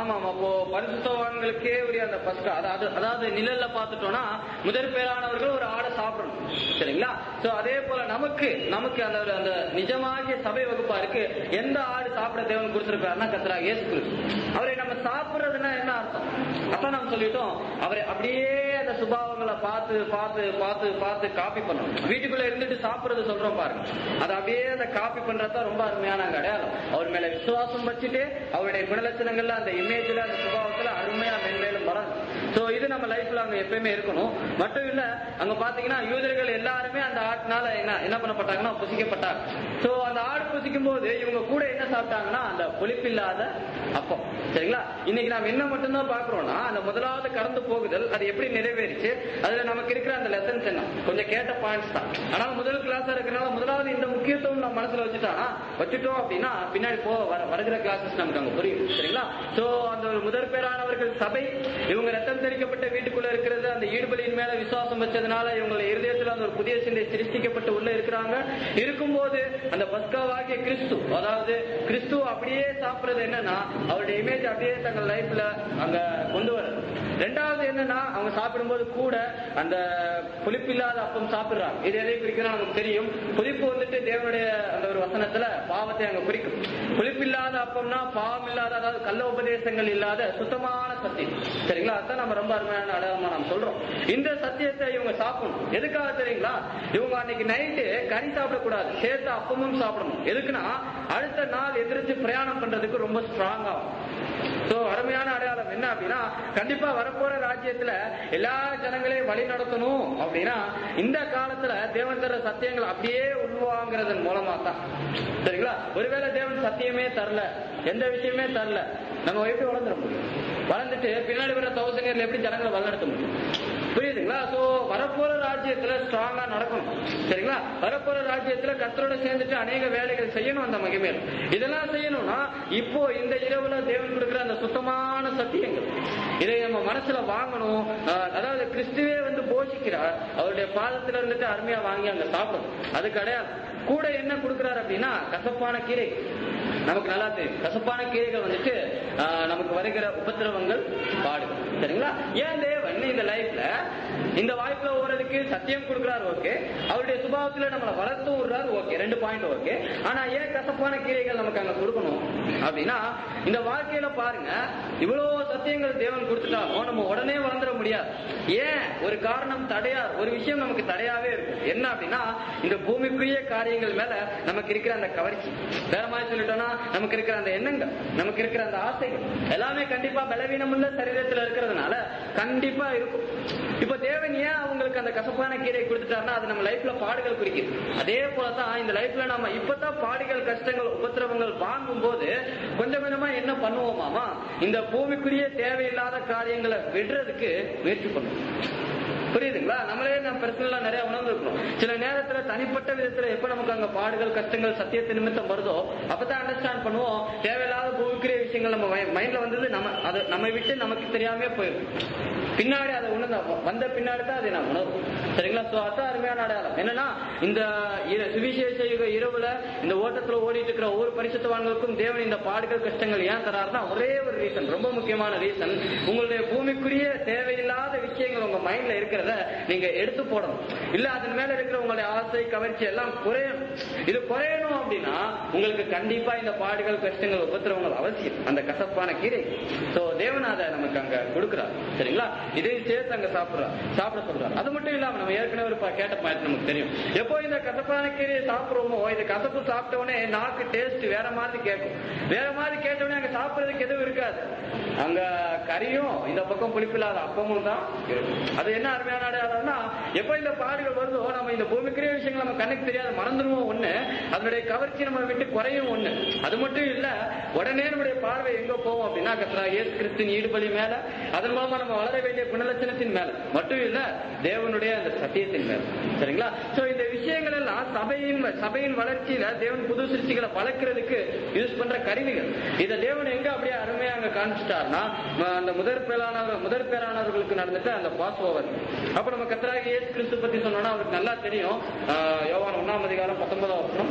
ஆமா அப்போ பரிசுத்தவான்களுக்கே உரிய அந்த பஸ்கா, அதாவது அதாவது நிழல்ல பாத்துட்டோம்னா முதற் பேரானவர்கள் ஒரு ஆடை சாப்பிடணும், சரிங்களா? சோ அதே போல நமக்கு நமக்கு அந்த அந்த நிஜமாகிய சபை வகுப்பாருக்கு எந்த ஆடு சாப்பிட தேவன் கொடுத்திருக்காருன்னா கர்த்தராகிய இயேசு கிறிஸ்து. அவரை நம்ம சாப்பிடுறதுன்னா என்ன அர்த்தம்? அப்ப நம்ம சொல்லிட்டோம், அவரை அப்படியே அந்த சுபாவங்களை பார்த்து பார்த்து பார்த்து பார்த்து காப்பி பண்ணணும். வீட்டுக்குள்ள இருந்துட்டு சாப்பிடுறது சொல்றோம் பாருங்க, அதை அப்படியே அந்த காப்பி பண்றதா ரொம்ப அருமையான அடையாளம். அவர் மேல விசுவாசம் வச்சுட்டு அவருடைய குணலட்சணங்கள்ல அந்த இமேஜ்ல அந்த சுபாவத்துல அருமையா மென்மேலும் வளரும். சோ இது நம்ம லைஃப்ல அங்க எப்பயுமே இருக்கணும். மட்டும் இல்ல, அங்க பாத்தீங்கன்னா யூதர்கள் எல்லாருமே அந்த ஆட்டினால என்ன என்ன பண்ணப்பட்டாங்கன்னா புசிக்கப்பட்டாங்க. சோ அந்த ஆடு புசிக்கும் போது இவங்க கூட என்ன சாப்பிட்டாங்கன்னா அந்த புளிப்பில்லாத அப்பம், சரிங்களா? இன்னைக்கு நாம என்ன மட்டும்தான் பாக்குறோம்னா அந்த முதலாவது கடந்து போகுதல் அது எப்படி நிறைவேறிச்சு, அதுல நமக்கு இருக்கிற அந்த லெசன்ஸ் என்ன கொஞ்சம் கேட்ட பாயிண்ட்ஸ் தான். ஆனால் முதல் கிளாஸா இருக்கிறனால முதலாவது இந்த முக்கியத்துவம் நம்ம மனசுல வச்சுட்டானா வச்சுட்டோம் அப்படின்னா பின்னாடி போ வருகிற கிளாஸஸ் நமக்கு அங்க புரியும், சரிங்களா? சோ அந்த ஒரு முதற் பேரானவர்கள் சபை, இவங்க ரத்தம் தெரிக்கப்பட்ட வீட்டுக்குள்ள இருக்கிறது, அந்த ஈடுபலியின் மேல விசுவாசம் வச்சதுனால இவங்க இருதயத்துல அந்த ஒரு புதிய சிந்தை சிருஷ்டிக்கப்பட்டு உள்ள இருக்கிறாங்க. இருக்கும்போது அந்த பஸ்காவாகிய கிறிஸ்து, அதாவது கிறிஸ்து அப்படியே சாப்பிடுறது என்னன்னா அவருடைய இமேஜ் அப்படியே தங்கள் லைஃப்ல அங்க கொண்டு வர. ரெண்டாவது என்னன்னா அவங்க சாப்பிடும்போது கூட அந்த புளிப்பில்லாத அப்பம் சாப்பிடுறாங்க. இது எதை குறிக்கிறா நமக்கு தெரியும். புளிப்பு வந்துட்டு தேவனுடைய அந்த ஒரு வசனத்துல பாவத்தை அங்க குறிக்கும். புளிப்பில்லாத அப்பம்னா பாவம் இல்லாத, அதாவது கள்ள உபதேசங்கள் இல்லாத சுத்தமான சத்தியம், சரிங்களா? அதான் நம்ம ரொம்ப அருமையான அடையாளமா நம்ம சொல்றோம். இந்த சத்தியத்தை இவங்க சாப்பிடணும். எதுக்காக தெரியுங்களா? இவங்க அன்னைக்கு நைட்டு கறி சாப்பிடக்கூடாது, சேர்த்து அப்பமும் சாப்பிடணும். எதுக்குன்னா அடுத்த நாள் எதிர்த்து பிரயாணம் பண்றதுக்கு ரொம்ப ஸ்ட்ராங் ஆகும். சோ அருமையான அடையாளம் என்ன அப்படின்னா, கண்டிப்பா வரப்போற ராஜ்யத்துல எல்லா ஜனங்களையும் வழி நடத்தணும் அப்படின்னா இந்த காலத்துல தேவன் தர சத்தியங்கள் அப்படியே உள்வாங்கிறதன் மூலமா தான், சரிங்களா? ஒருவேளை தேவன் சத்தியமே தரல, எந்த விஷயமே தரல, நம்ம எப்படி வளர்ந்துட முடியும்? வளர்ந்துட்டு பின்னாடி வர தௌசண்ட் இயர்ல எப்படி ஜனங்களை வழிநடத்த முடியும்? புரியுதுங்களா? சோ வரப்போற ராஜ்யத்துல ஸ்ட்ராங்கா நடக்கணும், சரிங்களா? வரப்போற ராஜ்யத்துல கர்த்தரோட சேர்ந்துட்டு அநேக வேலைகள் செய்யணும். அந்த மகிமையில இதெல்லாம் செய்யணும்னா இப்போ இந்த இரவுல தேவன் கொடுக்கிற அந்த சுத்தமான சத்தியங்கள் இதை நம்ம மனசுல வாங்கணும். அதாவது கிறிஸ்துவே வந்து போஷிக்கிறார், அவருடைய பாதத்துல இருந்துட்டு அருமையா வாங்கி அங்க சாப்பிடணும். அது கிடையாது. கூட என்ன கொடுக்கிறார் அப்படின்னா கசப்பான கீரை. நமக்கு நல்லா தெரியும் கசப்பான கீரைகள் வந்துட்டு நமக்கு வருகிற உபத்திரவங்கள் பாடுகள், சரிங்களா? ஏன் தேவன் இந்த லைஃப்ல இந்த வாய்ப்புல ஓடுறதுக்கு சத்தியம் கொடுக்கிறார், ஓகே. அவருடைய சுபாவத்துல நம்மளை வளர்த்து விடுறாரு, ஓகே. ரெண்டு பாயிண்ட் ஓகே. ஆனா ஏன் கசப்பான கீரைகள் நமக்கு அங்க கொடுக்கணும் அப்படின்னா, இந்த வாழ்க்கையில பாருங்க இவ்வளவு சத்தியங்கள் தேவன் கொடுத்துட்டாலும் நம்ம உடனே வளர்ந்துட முடியாது. ஏன்? ஒரு காரணம் தடையா, ஒரு விஷயம் நமக்கு தடையாவே இருக்கும். என்ன அப்படின்னா இந்த பூமிக்குரிய காரியங்கள் மேல நமக்கு இருக்கிற அந்த கவர்ச்சி. வேற மாதிரி சொல்லிட்டோம்னா நமக்கு இருக்கிற அந்த எண்ணங்கள், நமக்கு இருக்கிற அந்த ஆசைகள் எல்லாமே கண்டிப்பா பலவீனம் உள்ள சரீரத்துல இருக்கிறதுனால கண்டிப்பா இருக்கும். இப்ப தேவன் ஏன் அவங்களுக்கு அந்த கசப்பான கீரை கொடுத்துட்டாருன்னா அது நம்ம லைஃப்ல பாடுகள் குறிக்குது. அதே போலதான் இந்த லைஃப்ல நம்ம இப்பதான் பாடுகள், கஷ்டங்கள், உபத்திரவங்கள் வாங்கும் போது கொஞ்சம் கொஞ்சமா என்ன பண்ணுவோமாமா, இந்த பூமிக்குரிய தேவையில்லாத காரியங்களை விடுறதுக்கு முயற்சி பண்ணுவோம். புரியுதுங்களா? நம்மளே நம்ம பர்சனலா நிறைய உணர்ந்து இருக்கணும். சில நேரத்துல தனிப்பட்ட விதத்துல எப்ப நமக்கு அங்க பாடுகள், கஷ்டங்கள், சத்தியத்தை நிமித்தம் வருதோ அப்பதான் அண்டர்ஸ்டாண்ட் பண்ணுவோம் தேவையில்லாத பூமிக்குரிய விஷயங்கள் நம்ம மைண்ட்ல வந்தது, நம்ம அதை நம்ம விட்டு நமக்கு தெரியாம போயிடும். பின்னாடி அதை உணர்ந்த வந்த பின்னாடி தான் அதை நான் உணர்வோம், சரிங்களா? சோ அதான் அருமையான அடையாளம். என்னன்னா இந்த சுவிசேஷ யுக இரவுல இந்த ஓட்டத்துல ஓடிட்டு இருக்கிற ஒவ்வொரு பரிசுத்தவான்களுக்கும் தேவன் இந்த பாடுகள், கஷ்டங்கள் ஏன் தராருன்னா ஒரே ஒரு ரீசன், ரொம்ப முக்கியமான ரீசன். உங்களுடைய பூமிக்குரிய தேவையில்லாத விஷயங்கள் உங்க மைண்ட்ல இருக்கிறத நீங்க எடுத்து போடணும். இல்ல அதன் மேல இருக்கிற உங்களுடைய ஆசை, கவர்ச்சி எல்லாம் குறையணும். இது குறையணும் அப்படின்னா உங்களுக்கு கண்டிப்பா இந்த பாடுகள், கஷ்டங்கள், உபத்திரவங்கள் அவசியம். அந்த கசப்பான கீரை சோ தேவன் அதை நமக்கு அங்க கொடுக்கிறார், சரிங்களா? இதையும் சேர்த்து அங்க சாப்பிடுறார், சாப்பிட சொல்றாரு. அது மட்டும் இல்லாம நம்ம ஏற்கனவே ஒரு கேட்ட பாயிண்ட் நமக்கு தெரியும். எப்போ இந்த கசப்பான கீரையை சாப்பிடுறோமோ இந்த கசப்பு சாப்பிட்டவனே நாக்கு டேஸ்ட் வேற மாதிரி கேட்கும். வேற மாதிரி கேட்டவனே அங்க சாப்பிடுறதுக்கு எதுவும் இருக்காது. அங்க கறியும் இந்த பக்கம் புளிப்பில்லாத அப்பமும் தான் இருக்கும். அது என்ன அருமையான அடையாளம்னா, எப்ப இந்த பாடுகள் வருதோ நம்ம இந்த பூமிக்குரிய விஷயங்கள் நம்ம கண்ணுக்கு தெரியாது மறந்துடுவோம் ஒண்ணு, அதனுடைய கவர்ச்சி நம்ம விட்டு குறையும் ஒண்ணு. அது மட்டும் இல்ல உடனே நம்முடைய பார்வை எங்க போவோம் அப்படின்னா கர்த்தராகிய இயேசு கிறிஸ்துவின் ஈடுபலி மேல, அதன் மூலமா நம்ம வளர வேண்டிய குணலட்சணத்தின் மேல மட்டும் இல்ல தேவனுடைய அந்த சத்தியத்தின் மேல, சரிங்களா? சோ இந்த விஷயங்கள் எல்லாம் சபையின் சபையின் வளர்ச்சியில தேவன் புது சிருஷ்டிகளை வளர்க்கறதுக்கு யூஸ் பண்ற கருவிகள். இதை தேவன் எங்க அப்படியே அருமையா அங்க காண்பிச்சிட்டாருன்னா அந்த முதற் பேரானவர் முதற் பேரானவர்களுக்கு நடந்துட்டு அந்த பாஸ் ஓவர். அப்ப நம்ம கர்த்தராகிய இயேசு கிறிஸ்து பத்தி சொன்னோம்னா அவருக்கு நல்லா தெரியும். யோவான் ஒன்னாம் அதிகாரம் பத்தொன்பதாம் வசனம்.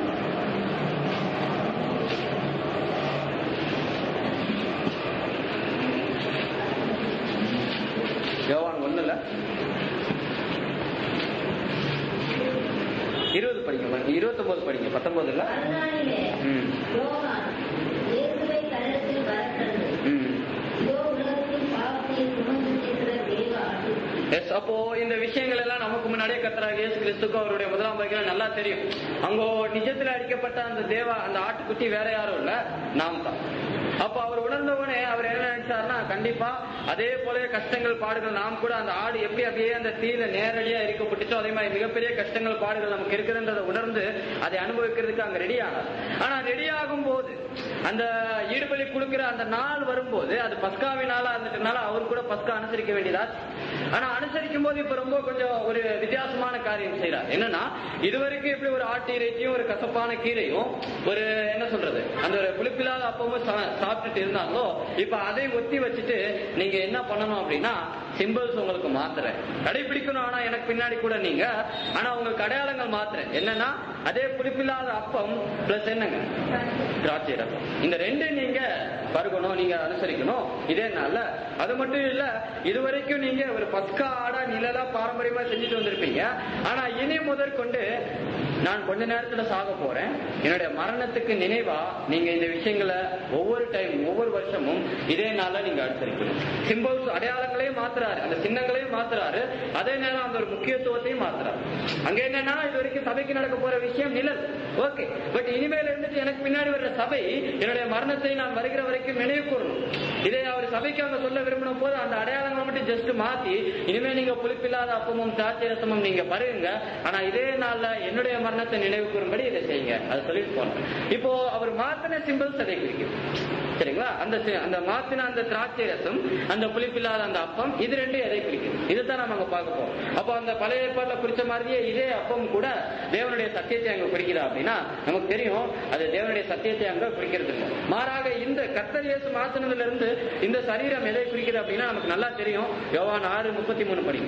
இருபது படிங்க, இருபத்தி ஒன்பது படிங்க, பத்தொன்பது இல்ல. ம் எஸ். அப்போ இந்த விஷயங்கள் எல்லாம் நமக்கு முன்னாடியே கர்த்தராகிய இயேசு கிறிஸ்துக்கு அவருடைய முதலாம் வருகையில நல்லா தெரியும். அங்க நிஜத்துல அடிக்கப்பட்ட அந்த தேவா அந்த ஆட்டுக்குட்டி வேற யாரும் இல்ல, நாம் தான். அப்ப அவர் உணர்ந்தவனே அவர் என்ன நினைச்சாருன்னா, கண்டிப்பா அதே போல கஷ்டங்கள் பாடுகள் நாம் கூட அந்த ஆடு எப்படி அப்படியே அந்த தீயில நேரடியா இருக்கப்பட்டுச்சோ அதே மாதிரி மிகப்பெரிய கஷ்டங்கள் பாடுகள் நமக்கு இருக்குதுன்றதை உணர்ந்து அதை அனுபவிக்கிறதுக்கு அங்க ரெடி ஆனார். ஆனா ரெடி ஆகும் போது அந்த ஈடுபலி கொடுக்கிற அந்த நாள் வரும்போது அது பஸ்காவின் நாளா இருந்துட்டனால அவர் கூட பஸ்கா அனுசரிக்க வேண்டியதா. ஆனா அனுசரிக்கும் போது இப்ப ரொம்ப கொஞ்சம் ஒரு வித்தியாசமான காரியம் செய்யறார். என்னன்னா, இதுவரைக்கும் எப்படி ஒரு ஆட்டு இறைச்சியும் ஒரு கசப்பான கீரையும் ஒரு என்ன சொல்றது அந்த ஒரு புளிப்பில்லாத அப்பவும் சாப்பிட்டுட்டு இருந்தாங்களோ, இப்ப அதை ஒத்தி வச்சுட்டு நீங்க என்ன பண்ணணும் அப்படின்னா சிம்பிள்ஸ் உங்களுக்கு மாத்துறேன், கடைபிடிக்கணும். ஆனா எனக்கு பின்னாடி கூட நீங்க ஆனா உங்களுக்கு அடையாளங்கள் மாத்துறேன். என்னன்னா அதே புளிப்பில்லாத அப்பம் பிளஸ் என்னங்க திராட்சை ரசம், இந்த ரெண்டு நீங்க பருகணும், நீங்க அனுசரிக்கணும் இதே நாள்ல. அது மட்டும் இல்ல, இதுவரைக்கும் நீங்க ஒரு பஸ்கா ஆடா நிழலா பாரம்பரியமா செஞ்சுட்டு வந்திருப்பீங்க. ஆனா இனி முதற்கொண்டு நான் கொஞ்ச நேரத்துல சாக போறேன், என்னுடைய மரணத்துக்கு நினைவா நீங்க இந்த விஷயங்களை ஒவ்வொரு டைம் ஒவ்வொரு வருஷமும் இதே நாள்ல நீங்க அனுசரிக்கணும். சிம்பிள்ஸ் அடையாளங்களையும் மாத்துறாரு, அந்த சின்னங்களையும் மாத்துறாரு, அதே நேரம் அந்த ஒரு முக்கியத்துவத்தையும் மாத்துறாரு. அங்க என்னன்னா இது வரைக்கும் சபைக்கு நடக்க போற விஷயம் நிழல், ஓகே. பட் இனிமேல் இருந்துட்டு எனக்கு பின்னாடி வர்ற சபை என்னுடைய மரணத்தை நான் வருகிற வரைக்கும் நினைவு கூறணும். இதை அவர் சபைக்கு அவங்க சொல்ல விரும்பின போது அந்த அடையாளங்களை மட்டும் ஜஸ்ட் மாத்தி இனிமே நீங்க புளிப்பில்லாத அப்பமும் திராட்சை ரசமும் நீங்க பருகுங்க, ஆனா இதே நாள்ல என்னுடைய மரணத்தை நினைவு கூறும்படி இதை செய்யுங்க, அது சொல்லிட்டு போனோம். இப்போ அவர் மாத்தின சிம்பிள்ஸ் அதை குறிக்கும், சரிங்களா? அந்த அந்த மாத்தின அந்த திராட்சை ரசம் அந்த புளிப்பில்லாத அந்த அப்பம் இது ரெண்டும் எதை குறிக்கும், இதுதான் நம்ம அங்க பார்க்க போறோம். அப்போ அந்த பழைய ஏற்பாட்டுல குறிச்ச மாதிரியே இதே அப்பம் கூட தேவனுடைய சத்தியத்தை அங்க குறிக்கிறா அப்படின்னா நமக்கு தெரியும் அது தேவனுடைய சத்தியத்தை அங்க குறிக்கிறது இல்லை. மாறாக இந்த கர்த்தர் இயேசு மாத்தினதுல இருந்து இந்த சரீரம் எதை குறிக்கிறது அப்படின்னா நமக்கு நல்லா தெரியும். யோவான் ஆறு முப்பத்தி மூணு படி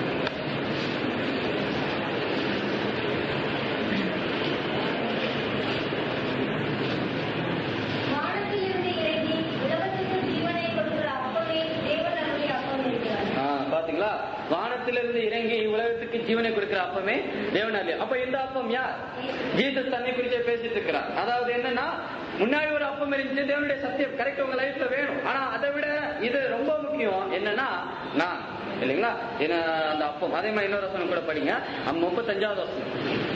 பாத்தீங்களா? வானத்திலிருந்து இறங்கி உலகத்துக்கு ஜீவனை கொடுக்கிற அப்பமே தேவனாலே. அப்ப இந்த அப்பம் யார்? ஜீசஸ் தன்னை குறித்து பேசிட்டு இருக்கிறார். அதாவது என்னன்னா, முன்னாடி ஒரு அப்பம் இருந்துச்சு, தேவனுடைய சத்தியம் கரெக்ட் உங்க லைஃப்ல வேணும். ஆனா அதை விட இது ரொம்ப முக்கியம். என்னன்னா நான் இல்லைங்களா அந்த அப்பம். அதே மாதிரி இன்னொரு வசனம் கூட படிங்க, முப்பத்தஞ்சாவது வசனம்.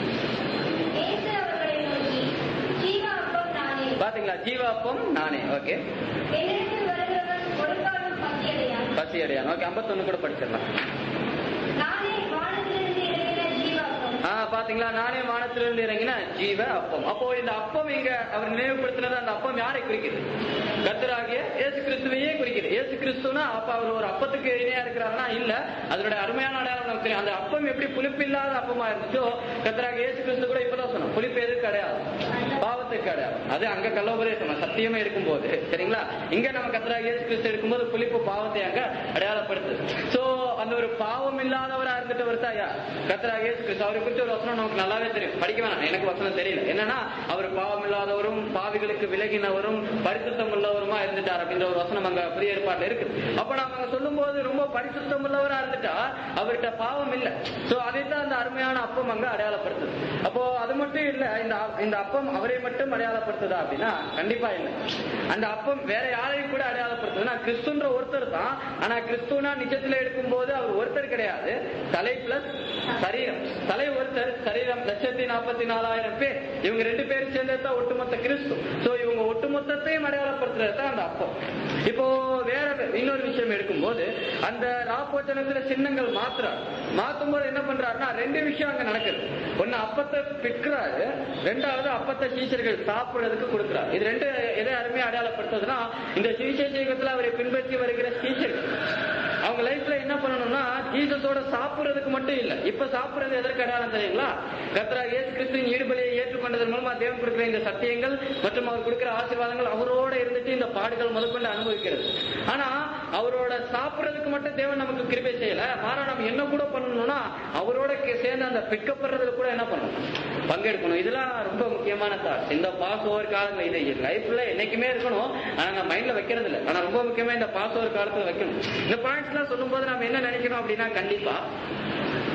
பாத்தீங்களா, ஜீவாப்பம் நானே. ஓகே, பசி அடையான். ஓகே, ஐம்பத்தொன்னு கூட படிச்சிடலாம். பாத்தீங்களா, நானே வானத்திலிருந்து இறங்கின ஜீவ அப்பம். அப்போ இந்த அப்பம் இங்க அவர் நினைவுபடுத்தினது அந்த அப்பம் யாரை குறிக்குது? கர்த்தராகிய இயேசு கிறிஸ்துவையே குறிக்குது. இயேசு கிறிஸ்துனா அப்ப அவர் ஒரு அப்பத்துக்கு இணையா இருக்கிறாருன்னா இல்ல, அதனுடைய அருமையான அடையாளம் நமக்கு தெரியும். அந்த அப்பம் எப்படி புளிப்பு இல்லாத அப்பமா இருந்துச்சோ கர்த்தராகிய இயேசு கிறிஸ்து கூட இப்பதான் சொன்னோம், புளிப்பு எதுக்கு அடையாளம்? பாவத்துக்கு அடையாளம். அது அங்க கல்லோபரேஷம் சத்தியமே இருக்கும் போது, சரிங்களா? இங்க நம்ம கர்த்தராகிய இயேசு கிறிஸ்து இருக்கும்போது புளிப்பு பாவத்தை அங்க அடையாளப்படுத்து. சோ அந்த ஒரு பாவம் இல்லாதவரா இருந்துட்டு வருத்தா யார்? கர்த்தராகிய இயேசு கிறிஸ்து. அவரை குறித்து ஒரு வசனம் நமக்கு நல்லாவே தெரியும், படிக்க வேணாம், எனக்கு வசனம் தெரியல. என்னன்னா அவர் பாவம் இல்லாதவரும் பாவிகளுக்கு விலகினவரும் பரிசுத்தம் உள்ளவருமா இருந்துட்டார் அப்படின்ற ஒரு வசனம் அங்க புதிய ஏற்பாட்டுல இருக்கு. அப்ப நாம சொல்லும் போது ரொம்ப பரிசுத்தம் உள்ளவரா இருந்துட்டா அவர்கிட்ட பாவம் இல்லை. சோ அதைத்தான் அந்த அருமையான அப்பம் அங்க அடையாளப்படுத்துது. அப்போ அது மட்டும் இல்ல, இந்த அப்பம் அவரை மட்டும் அடையாளப்படுத்துதா அப்படின்னா கண்டிப்பா இல்லை. அந்த அப்பம் வேற யாரையும் கூட அடையாளப்படுத்துதுன்னா கிறிஸ்துன்ற ஒருத்தர் தான். ஆனா கிறிஸ்துனா நிஜத்துல எடுக்கும் போது அவர் ஒருத்தர் கிடையாது, தலை பிளஸ் சரீரம். தலை ஒருத்தர், சரீரம் லட்சத்தி நாற்பத்தி நாலாயிரம் பேர். இவங்க ரெண்டு பேரும் சேர்ந்ததான் ஒட்டுமொத்த கிறிஸ்து. சோ இவங்க ஒட்டுமொத்தத்தையும் அடையாளப்படுத்துறது தான் அந்த அப்பம். இப்போ வேற இன்னொரு விஷயம் எடுக்கும்போது அந்த ராப்போச்சனத்துல சின்னங்கள் மாத்துறாரு. மாத்தும் போது என்ன பண்றாருன்னா ரெண்டு விஷயம் அங்க நடக்குது. ஒன்னு அப்பத்தை பிற்கிறாரு, ரெண்டாவது அப்பத்தை சீஷர்கள் சாப்பிடுறதுக்கு கொடுக்கிறார். இது ரெண்டு எதை அருமையா அடையாளப்படுத்துறதுன்னா இந்த சுவிசேஷத்துல அவரை பின்பற்றி வருகிற சீஷர்கள் அவங்க லைஃப்ல என்ன பண்ணணும்னா ஜீசஸோட சாப்பிடுறதுக்கு மட்டும் இல்ல, இப்ப சாப்பிடுறது எதற்கு அடையாளம் தெரியுங்களா? கர்த்தராகிய இயேசு கிறிஸ்துவின் ஈடுபலியை ஏற்றுக்கொண்டதன் மூலமா தேவன் கொடுக்கிற இந்த சத்தியங்கள் மற்றும் அவர் கொடுக்கிற ஆசீர்வாதங்கள் அவரோட இருந்துட்டு இந்த பாடுகள் முதற்கொண்டு அனுபவிக்கிறது. ஆனா அவரோட சாப்பிடுறதுக்கு மட்டும் தேவன் நமக்கு கிருபை செய்யல, மாறா நம்ம என்ன கூட பண்ணணும்னா அவரோட சேர்ந்து அந்த பிக்கப்படுறதுல கூட என்ன பண்ணணும், பங்கெடுக்கணும். இதெல்லாம் ரொம்ப முக்கியமான தாட். இந்த பாஸ் ஓவர் காலங்கள் இது லைஃப்ல என்னைக்குமே இருக்கணும், ஆனா நான் மைண்ட்ல வைக்கிறது இல்லை. ஆனா ரொம்ப முக்கியமா இந்த பாஸ் ஓவர் காலத்துல வைக்கணும். இந்த பாயிண்ட்ஸ் எல்லாம் சொல்லும் போது நம்ம என்ன நினைக்கணும் அப்படின்னா கண்டிப்பா சோ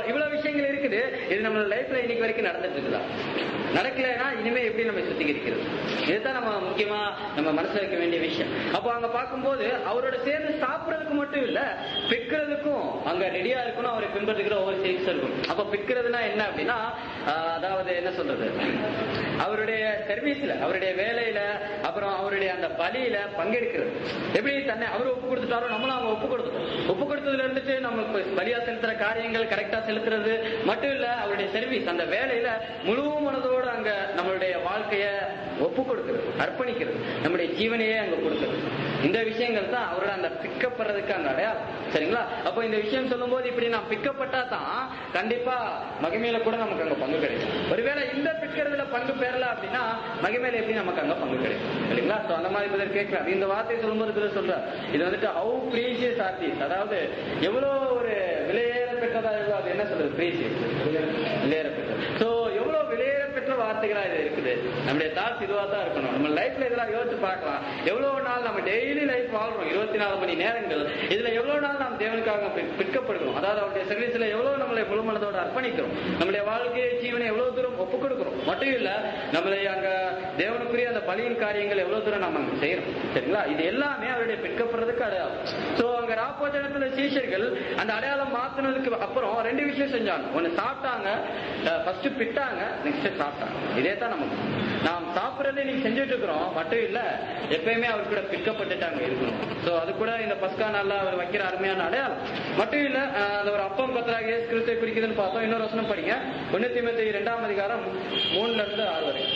இவ்வளவு விஷயங்கள் இருக்குது. இது நம்ம லைஃப்ல இன்னைக்கு வரைக்கும் நடந்துட்டு இருக்குதா? நடக்கலைன்னா இனிமே எப்படி நம்ம சுத்திகரிக்கிறது? இதுதான் நம்ம முக்கியமா நம்ம மனசுல வைக்க வேண்டிய விஷயம். அப்போ அங்க பார்க்கும்போது அவரோட சேர்ந்து சாப்பிடறதுக்கு மட்டும் இல்ல, பிக்கிறதுக்கும் அங்க ரெடியா இருக்கணும். அவரை பின்பற்றுகிற ஒவ்வொரு சேக்ஸ் இருக்கும். அப்ப பிக்கிறதுனா என்ன அப்படின்னா, அதாவது என்ன சொல்றது, அவருடைய சர்வீஸ்ல, அவருடைய வேலையில, அப்புறம் அவருடைய அந்த பலியில பங்கெடுக்கிறது. எப்படி தன்னை அவரு ஒப்பு கொடுத்துட்டாரோ நம்மளும் அவங்க ஒப்பு கொடுத்துட்டோம். ஒப்பு கொடுத்ததுல இருந்துட்டு நம்ம பலியா செலுத்துற காரியங்கள் கரெக்டா செலுத்துறது மட்டும் இல்ல, அவருடைய சர்வீஸ் அந்த வேலையில முழு மனதோடு அங்க நம்மளுடைய வாழ்க்கைய ஒப்பு கொடுக்கிறது, அர்ப்பணிக்கிறது, நம்முடைய ஜீவனையே அங்க கொடுக்கிறது. இந்த விஷயங்கள் தான் அவரோட அந்த பிக்கப்படுறதுக்கு அங்க அடையாளம். சரிங்களா? அப்போ இந்த விஷயம் சொல்லும் போது இப்படி நான் பிக்கப்பட்டா தான் கண்டிப்பா மகிமையில கூட நமக்கு அங்க பங்கு கிடைக்கும். ஒருவேளை இந்த பிக்கிறதுல பங்கு பெறல அப்படின்னா மகிமையில எப்படி நமக்கு அங்க பங்கு கிடைக்கும்? இல்லைங்களா? சோ அந்த மாதிரி பதில் கேட்கலாம். இந்த வார்த்தை சொல்லும்போது சொல்ற இது வந்துட்டு ஹவு பிரீசியஸ் ஆர் தீஸ், அதாவது எவ்வளவு ஒரு விலையேற பெற்றதா, அது என்ன சொல்றது, பிரீசியஸ், விலையேற பெற்றது. சோ எவ்வளவு விலையேற பெற்ற வார்த்தைகளா இது இருக்குது. நம்முடைய தாட்ஸ் இதுவா தான் இருக்கணும். நம்ம லைஃப்ல இதெல்லாம் யோசிச்சு பார்க்கலாம். எவ்வளவு நாள் நம்ம டெய்லி லைஃப் வாழ்றோம், இருபத்தி நாலு மணி நேரங்கள். இதுல எவ்வளவு நாள் நாம் தேவனுக்காக பிற்கப்படுகிறோம், அதாவது அவருடைய சர்வீஸ்ல எவ்வளவு நம்மளை முழு மனதோட அர்ப்பணிக்கிறோம், நம்முடைய வாழ்க்கையை ஜீவனை எவ்வளவு தூரம் ஒப்புக் கொடுக்கிறோம். மட்டும் இல்ல, நம்மளை அங்க தேவனுக்குரிய அந்த பலியின் காரியங்கள் எவ்வளவு தூரம் நம்ம அங்க செய்யறோம். சரிங்களா? இது எல்லாமே அவருடைய பிற்கப்படுறதுக்கு அடையாளம். சோ அங்க ராப்போஜனத்துல சீஷர்கள் அந்த அடையாளம் மாத்தினதுக்கு அப்புறம் ரெண்டு விஷயம் செஞ்சாங்க. ஒன்னு சாப்பிட்டாங்க, ஃபர்ஸ்ட் பிட்டாங்க, நெக்ஸ்ட் சாப்பிட்டாங்க. இதே தான் நமக்கு நாம் சாப்பிடறதை நீங்க செஞ்சுட்டு இருக்கிறோம். மட்டும் இல்ல, எப்பயுமே அவர் கூட பிற்கப்பட்டுட்டாங்க இருக்கணும். சோ அது கூட இந்த பஸ்கா நாள்ல அவர் வைக்கிற அருமையான அடையாளம். மட்டும் இல்ல, அந்த ஒரு அப்பம் கத்தராகிய இயேசு கிறிஸ்துவை குறிக்குதுன்னு பார்த்தோம். இன்னொரு வசனம் படிங்க, ஒன்னு தீமோத்தேயு இரண்டாம் அதிகாரம் மூணுல இருந்து ஆறு வரை.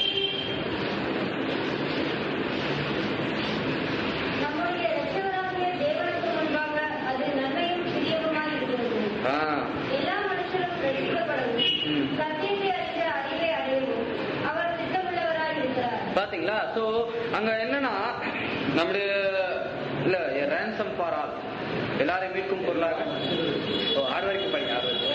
பாத்தீங்களா? சோ அங்க என்னன்னா, நம்முடைய இல்ல ரேன்சம் ஃபார் ஆல், எல்லாரையும் மீட்கும் பொருளாக. ஆறு வரைக்கும் படிங்க, ஆறு வரைக்கும்.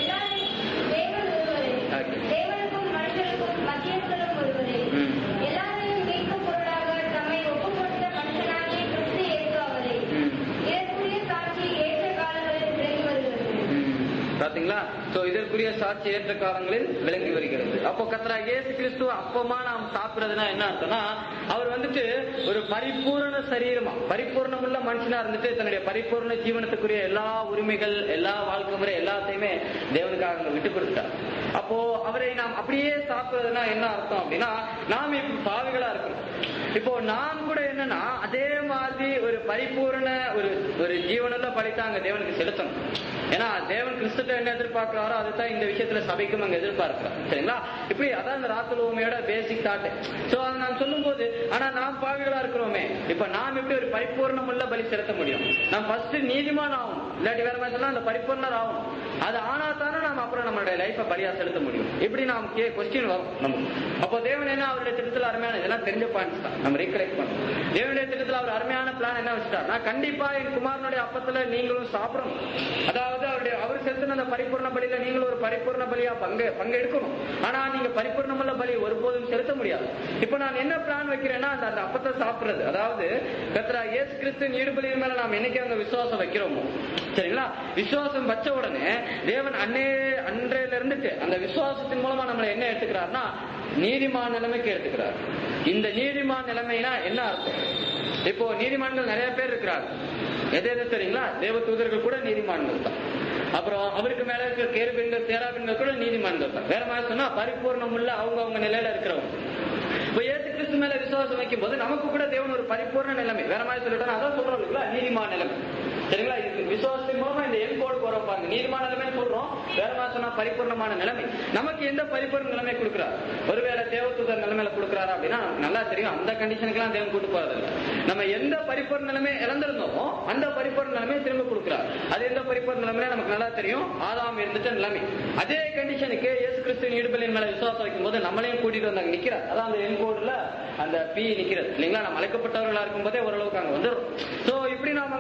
பாத்தீங்களா? சோ இதற்குரிய சாட்சி ஏற்ற காலங்களில் விளங்கி வருகிறது. அப்போ கர்த்தராகிய இயேசு கிறிஸ்துவ அப்பமா நாம் சாப்பிடுறதுன்னா என்ன அர்த்தம்னா, அவர் வந்துட்டு ஒரு பரிபூர்ண சரீரமா, பரிபூர்ணமுள்ள மனுஷனா இருந்துட்டு தன்னுடைய பரிபூர்ண ஜீவனத்துக்குரிய எல்லா உரிமைகள், எல்லா வாழ்க்கை முறை எல்லாத்தையுமே தேவனுக்காக விட்டு கொடுத்தார். அப்போ அவரை நாம் அப்படியே சாப்பிடுறதுன்னா என்ன அர்த்தம் அப்படின்னா, நாம் இப்ப பாவிகளா இருக்கிறோம். இப்போ நாம் கூட என்னன்னா அதே மாதிரி ஒரு பரிபூர்ண ஒரு ஒரு ஜீவனுள்ள பலித்தாங்க தேவனுக்கு செலுத்தணும். ஏன்னா தேவன் கிறிஸ்துட்ட என்ன எதிர்பார்க்கிறாரோ அதுதான் இந்த விஷயத்துல சபைக்கும் அங்க எதிர்பார்க்கிறார். சரிங்களா? இப்படி அதான் இந்த ராத்துலோமையோட பேசிக் தாட். சோ அதை நான் சொல்லும் போது, ஆனா நாம் பாவிகளா இருக்கிறோமே, இப்ப நாம் எப்படி ஒரு பரிபூர்ணமுள்ள பலி செலுத்த முடியும்? நாம் ஃபர்ஸ்ட் நீதிமான் ஆகும், இல்லாட்டி வேற மாதிரி சொன்னா அந்த பரிபூர்ணர் ஆகும். அது ஆனா தானே நாம் அப்புறம் நம்மளுடைய லைஃப பலியா செலுத்த முடியும். இப்படி நாம் கே கொஸ்டின் வரும் நமக்கு. அப்போ தேவன் என்ன அவருடைய திட்டத்தில் அருமையான, இதெல்லாம் தெரிஞ்ச பாயிண்ட்ஸ் தான் நம்ம ரீகலெக்ட் பண்ணணும். தேவனுடைய திட்டத்தில் அவர் அருமையான பிளான் என்ன வச்சுட்டார், நான் கண்டிப்பா என் குமாரனுடைய அப்பத்துல நீங்களும் சாப்பிடணும். அதாவது அவருடைய அவர் செலுத்தின அந்த பரிபூர்ண பலியில நீங்களும் ஒரு பரிபூர்ண பலியா பங்கு பங்கு எடுக்கணும். ஆனா நீங்க பரிபூர்ணமுள்ள பலி ஒருபோதும் செலுத்த முடியாது. இப்ப நான் என்ன பிளான் வைக்கிறேன்னா, அந்த அந்த அப்பத்தை சாப்பிடுறது, அதாவது கர்த்தராகிய இயேசு கிறிஸ்துவின் ஈடுபலியின் மேல நாம் என்னைக்கு அந்த விசுவாசம் வைக்கிறோமோ, சரிங்களா, விசுவாசம் வச்ச உடனே தேவன் அன்னே அன்றையில இருந்துட்டு அந்த விசுவாசத்தின் மூலமா நம்மளை என்ன எடுத்துக்கிறார்னா நீதிமான நிலைமைக்கு எடுத்துக்கிறார். இந்த நீதிமான நிலைமைனா என்ன அர்த்தம்? இப்போ நீதிமான்கள் நிறைய பேர் இருக்கிறார். எது எது தெரியுங்களா? தேவ தூதர்கள் கூட நீதிமான்கள் தான். அப்புறம் அவருக்கு மேல இருக்கிற கேருபீன்கள் சேராபீன்கள் கூட நீதிமான்கள் தான். வேற மாதிரி சொன்னா பரிபூர்ணம் உள்ள அவங்க அவங்க நிலையில இருக்கிறவங்க. இப்ப இயேசு கிறிஸ்து மேல விசுவாசம் வைக்கும் போது நமக்கு கூட தேவன் ஒரு பரிபூர்ண நிலைமை, வேற மாதிரி சொல்லிட்டா அதான் சொல்றோம் இல்லைங்களா, நீதிமான நிலைமை. சரிங்களா? இது விசுவாசத்தின் மூலமா இந்த என் கோடு போறோம் பாருங்க, நீதிமான நிலைமை சொல்றோம், வேற மாதிரி சொன்னா பரிபூர்ணமான நிலைமை. நமக்கு எந்த பரிபூர்ண நிலைமை கொடுக்கிறார்? ஒருவேளை தேவதூதர் நிலைமையில கொடுக்கிறாரா அப்படின்னா நல்லா தெரியும், அந்த கண்டிஷனுக்கு எல்லாம் தேவன் கூட்டு போறது இல்லை. நம்ம எந்த பரிபூர்ண நிலைமை இழந்திருந்தோமோ அந்த பரிபூர்ண நிலைமையை திரும்ப கொடுக்கிறார். அது எந்த பரிபூர்ண நிலைமையில நமக்கு நல்லா தெரியும், ஆதாம் இருந்துட்ட நிலைமை. அதே கண்டிஷனுக்கு இயேசு கிறிஸ்துவின் ஈடுபலியின் மேல விசுவாசம் வைக்கும் போது நம்மளையும் கூட்டிட்டு வந்தாங்க நிக்கிறார். அதான் அந்த என்கோடுல அந்த பி நிக்கிறது இல்லைங்களா? நம்ம அழைக்கப்பட்டவர்களா இருக்கும் போதே ஓரளவுக்கு அங்க வந்துடும். சோ இப்படி நாம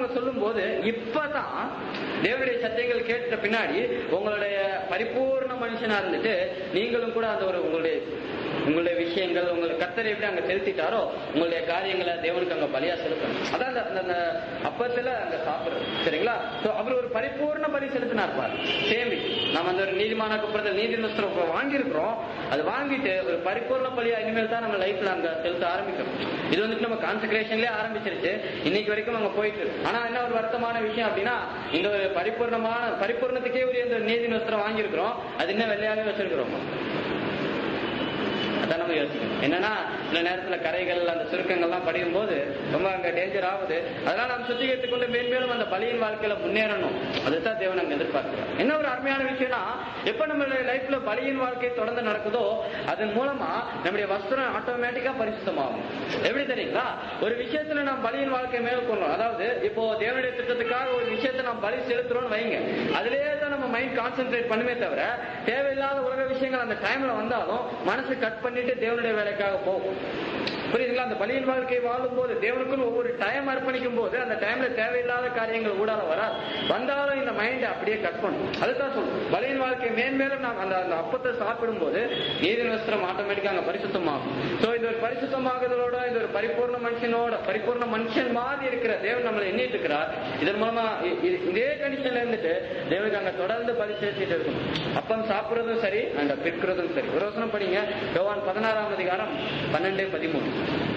அவங்க சொல்லும் போது இப்பதான் தேவனுடைய சத்தியங்கள் கேட்ட பின்னாடி உங்களுடைய பரிபூர்ண மனுஷனா இருந்துட்டு நீங்களும் கூட அந்த ஒரு உங்களுடைய உங்களுடைய விஷயங்கள் உங்களுடைய கர்த்தரை எப்படி அங்க செலுத்திட்டாரோ உங்களுடைய காரியங்களை தேவனுக்கு அங்க பலியா செலுத்தணும். அதான் அந்த அப்பத்துல அங்க சாப்பிடுறது. சரிங்களா? அவர் ஒரு பரிபூர்ண பலி செலுத்தினார் பாரு. சேமி நம்ம அந்த ஒரு நீதிமானாக்கப்படுறது நீதி நஸ்திரம் வாங்கியிருக்கிறோம். அது வாங்கிட்டு ஒரு பரிபூர்ண பலியா இனிமேல் தான் நம்ம லைஃப்ல அங்க செலுத்த ஆரம்பிக்கணும். இது வந்துட்டு நம்ம கான்சென்ட்ரேஷன்லயே ஆரம்பிச்சிருச்சு, இன்னைக்கு வரைக்கும் அங்க போயிட்டு. ஆனா என்ன ஒரு வருத்தமான விஷயம் அப்படின்னா, இந்த ஒரு பரிபூர்ணமான பரிபூர்ணத்துக்கே உரிய இந்த நீதி நஸ்திரம் வாங்கியிருக்கிறோம், அது இன்னும் வெள்ளையாவே வச்சிருக்கிறோம். அதான் நம்ம யோசிக்கணும். என்னன்னா சில நேரத்துல கரைகள் அந்த சுருக்கங்கள்லாம் படியும் போது ரொம்ப அங்க டேஞ்சர் ஆகுது. அதனால நம்ம சுத்திகரித்துக் கொண்டு மேன்மேலும் அந்த பலியின் வாழ்க்கையில முன்னேறணும். அதுதான் தேவன் அங்க எதிர்பார்க்கிறோம். என்ன ஒரு அருமையான விஷயம்னா, எப்ப நம்ம லைஃப்ல பலியின் வாழ்க்கை தொடர்ந்து நடக்குதோ அதன் மூலமா நம்முடைய வஸ்திரம் ஆட்டோமேட்டிக்கா பரிசுத்தமாகும். எப்படி தெரியுங்களா? ஒரு விஷயத்துல நாம் பலியின் வாழ்க்கை மேற்கொள்ளணும். அதாவது இப்போ தேவனுடைய திட்டத்துக்காக ஒரு விஷயத்தை நாம் பலி செலுத்துறோம்னு வைங்க, அதுலயே தான் நம்ம மைண்ட் கான்சென்ட்ரேட் பண்ணுமே தவிர தேவையில்லாத உலக விஷயங்கள் அந்த டைம்ல வந்தாலும் மனசு கட் பண்ணிட்டு தேவனுடைய வேலைக்காக போகும். புரியுதுங்களா? அந்த பலியின் வாழ்க்கை வாழும் போது தேவனுக்குன்னு ஒவ்வொரு டைம் அர்ப்பணிக்கும் போது அந்த டைம்ல தேவையில்லாத காரியங்கள் ஊடால வராது. வந்தாலும் இந்த மைண்டை அப்படியே கட் பண்ணும். அதுதான் சொல்லும் பலியின் வாழ்க்கை மேன்மேலும் நாம் அந்த அந்த அப்பத்தை சாப்பிடும் போது நீதி வஸ்திரம் ஆட்டோமேட்டிக்கா அங்க பரிசுத்தமாகும். சோ இந்த ஒரு பரிசுத்தமாகுதலோட இந்த ஒரு பரிபூர்ண மனுஷனோட பரிபூர்ண மனுஷன் மாதிரி இருக்கிற தேவன் நம்மளை எண்ணிட்டு இருக்கிறார். இதன் மூலமா இதே கண்டிஷன்ல இருந்துட்டு தேவனுக்கு அங்க தொடர்ந்து பலி செலுத்திட்டு இருக்கணும். அப்பம் சாப்பிடுறதும் சரி அங்க பிற்கிறதும் சரி. ஒரு வசனம் படிங்க, யோவான் பதினாறாம் அதிகாரம் பன்னெண்டு பதிமூணு.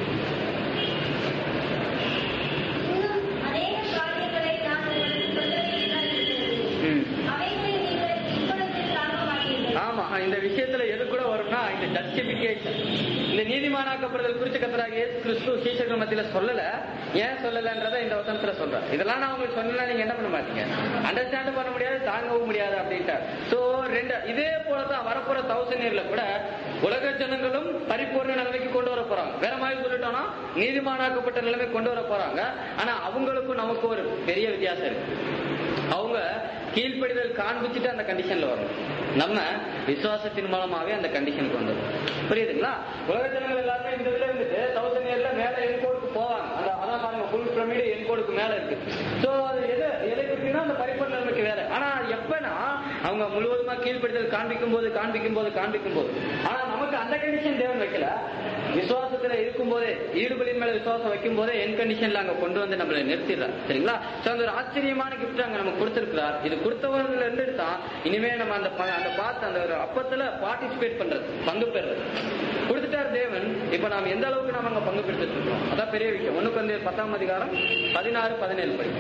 ஆமா, இந்த விஷயத்துல எது கூட வரும்னா இந்த ஜஸ்டிபிகேஷன், இந்த நீதிமானாக்கப்படுதல் குறித்து கர்த்தராகிய இயேசு கிறிஸ்து சீஷர்கள் மத்தியில சொல்லல. ஏன் சொல்லலன்றத இந்த வசனத்துல சொல்றேன். இதெல்லாம் நான் உங்களுக்கு சொன்னா நீங்க என்ன பண்ண மாட்டீங்க, அண்டர்ஸ்டாண்ட் பண்ண முடியாது, தாங்கவும் முடியாது அப்படின்ட்டு. சோ ரெண்டு இதே போலதான் வரப்போற தௌசண்ட் இயர்ல கூட உலக ஜனங்களும் பரிபூர்ண நிலைமைக்கு கொண்டு வர போறாங்க. வேற மாதிரி சொல்லிட்டோம்னா நீதிமானாக்கப்பட்ட நிலைமை கொண்டு வர போறாங்க. ஆனா அவங்களுக்கும் நமக்கு ஒரு பெரிய வித்தியாசம் இருக்கு. அவங்க கீழ்ப்படிதல் காண்பிச்சுட்டு அந்த கண்டிஷன்ல வரும், நம்ம விசுவாசத்தின் மூலமாவே அந்த கண்டிஷனுக்கு வந்துடும். புரியுதுங்களா? உலக ஜனங்கள் எல்லாருமே இந்த இதுல இருந்துட்டு தௌசண்ட் இயர்ல மேல என்கோடுக்கு போவாங்க. அதான் பாருங்க, ஃபுல் பிரமிடு என்கோடுக்கு மேல இருக்கு. சோ அது எது எதை குறிப்பினா அந்த பரிபூர்ண நிலைமைக்கு வேற. ஆனா எப்பனா அவங்க முழுவதுமா கீழ்ப்படிதல் காண்பிக்கும் போது காண்பிக்கும் போது காண்பிக்கும் போது ஆனா நமக்கு அந்த கண்டிஷன் தேவன் வைக்கல. விசுவாசத்துல இருக்கும் போதே ஈடுபடியின் மேல விசுவாசம் வைக்கும் போதே என் கண்டிஷன்ல அங்க கொண்டு வந்து நம்மளை நிறுத்திடுறார். சரிங்களா? சோ அந்த ஒரு ஆச்சரியமான கிஃப்ட் அங்க நமக்கு கொடுத்திருக்கிறார். இது கொடுத்தவர்கள் இருந்துட்டு தான் இனிமே நம்ம அந்த அந்த பார்த்து அந்த ஒரு அப்பத்துல பார்ட்டிசிபேட் பண்றது, பங்கு பெறுறது கொடுத்துட்டார் தேவன். இப்ப நாம் எந்த அளவுக்கு நாம அங்க பங்கு பெற்றுட்டு இருக்கோம், அதான் பெரிய விஷயம். ஒண்ணுக்கு வந்து பத்தாம் அதிகாரம் பதினாறு பதினேழு படி.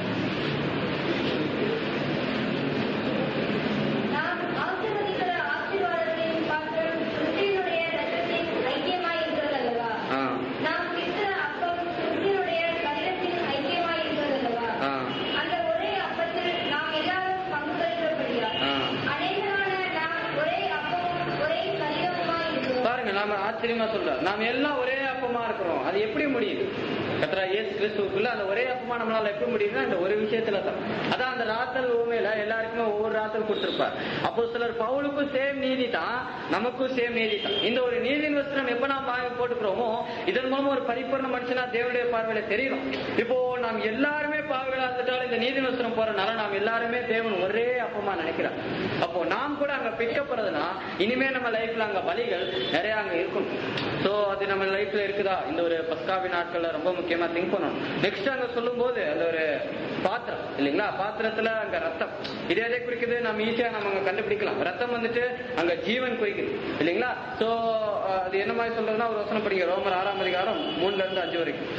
நாம ஆச்சரியமா சொல்றோம், நாம எல்லாம் ஒரே அப்பமா இருக்கிறோம். அது எப்படி முடியுது? கர்த்தராகிய இயேசு கிறிஸ்துவுக்குள்ள அந்த ஒரே அப்பமா நம்மளால எப்படி முடியுதுன்னா அந்த ஒரு விஷயத்துல தான். அதான் அந்த ராத்தல் உண்மையில எல்லாருக்குமே ஒவ்வொரு ராத்தல் கொடுத்திருப்பார். அப்போ சிலர் பவுலுக்கும் சேம் நீதி தான், நமக்கும் சேம் நீதி தான். இந்த ஒரு நீதியின் வஸ்திரம் எப்ப நாம் வாங்கி போட்டுக்கிறோமோ இதன் மூலமா ஒரு பரிபூர்ண மனுஷனா தேவனுடைய பார்வையில தெரியணும். இப்போ நாம் எல்லாருமே பார்வையில இருந்துட்டாலும் இந்த நீதி வஸ்திரம் போறதுனால நாம் எல்லாருமே தேவன் ஒரே அப்பமா நினைக்கிறார். அப்போ நாம் கூட அங்க பிக்கப்படுறதுன்னா இனிமே நம்ம லைஃப்ல அங்க பலிகள் நிறைய அங்க இருக்கும். சோ அது நம்ம லைஃப்ல இருக்குதா? இந்த ஒரு பஸ்காவி நாட்கள்ல ரொம்ப முக்கியமா திங்க் பண்ணணும். நெக்ஸ்ட் அங்க சொல்லும் போது அந்த ஒரு பாத்திரம் இல்லைங்களா, பாத்திரத்துல அங்க ரத்தம், இது எதை குறிக்குது நம்ம ஈஸியா நம்ம அங்க கண்டுபிடிக்கலாம். ரத்தம் வந்துட்டு அங்க ஜீவன் குறிக்குது இல்லைங்களா. சோ அது என்ன மாதிரி சொல்றதுன்னா ஒரு வசனம் படிங்க, ரோமர் ஆறாம் அதிகாரம் மூணுல இருந்து அஞ்சு வரைக்கும்.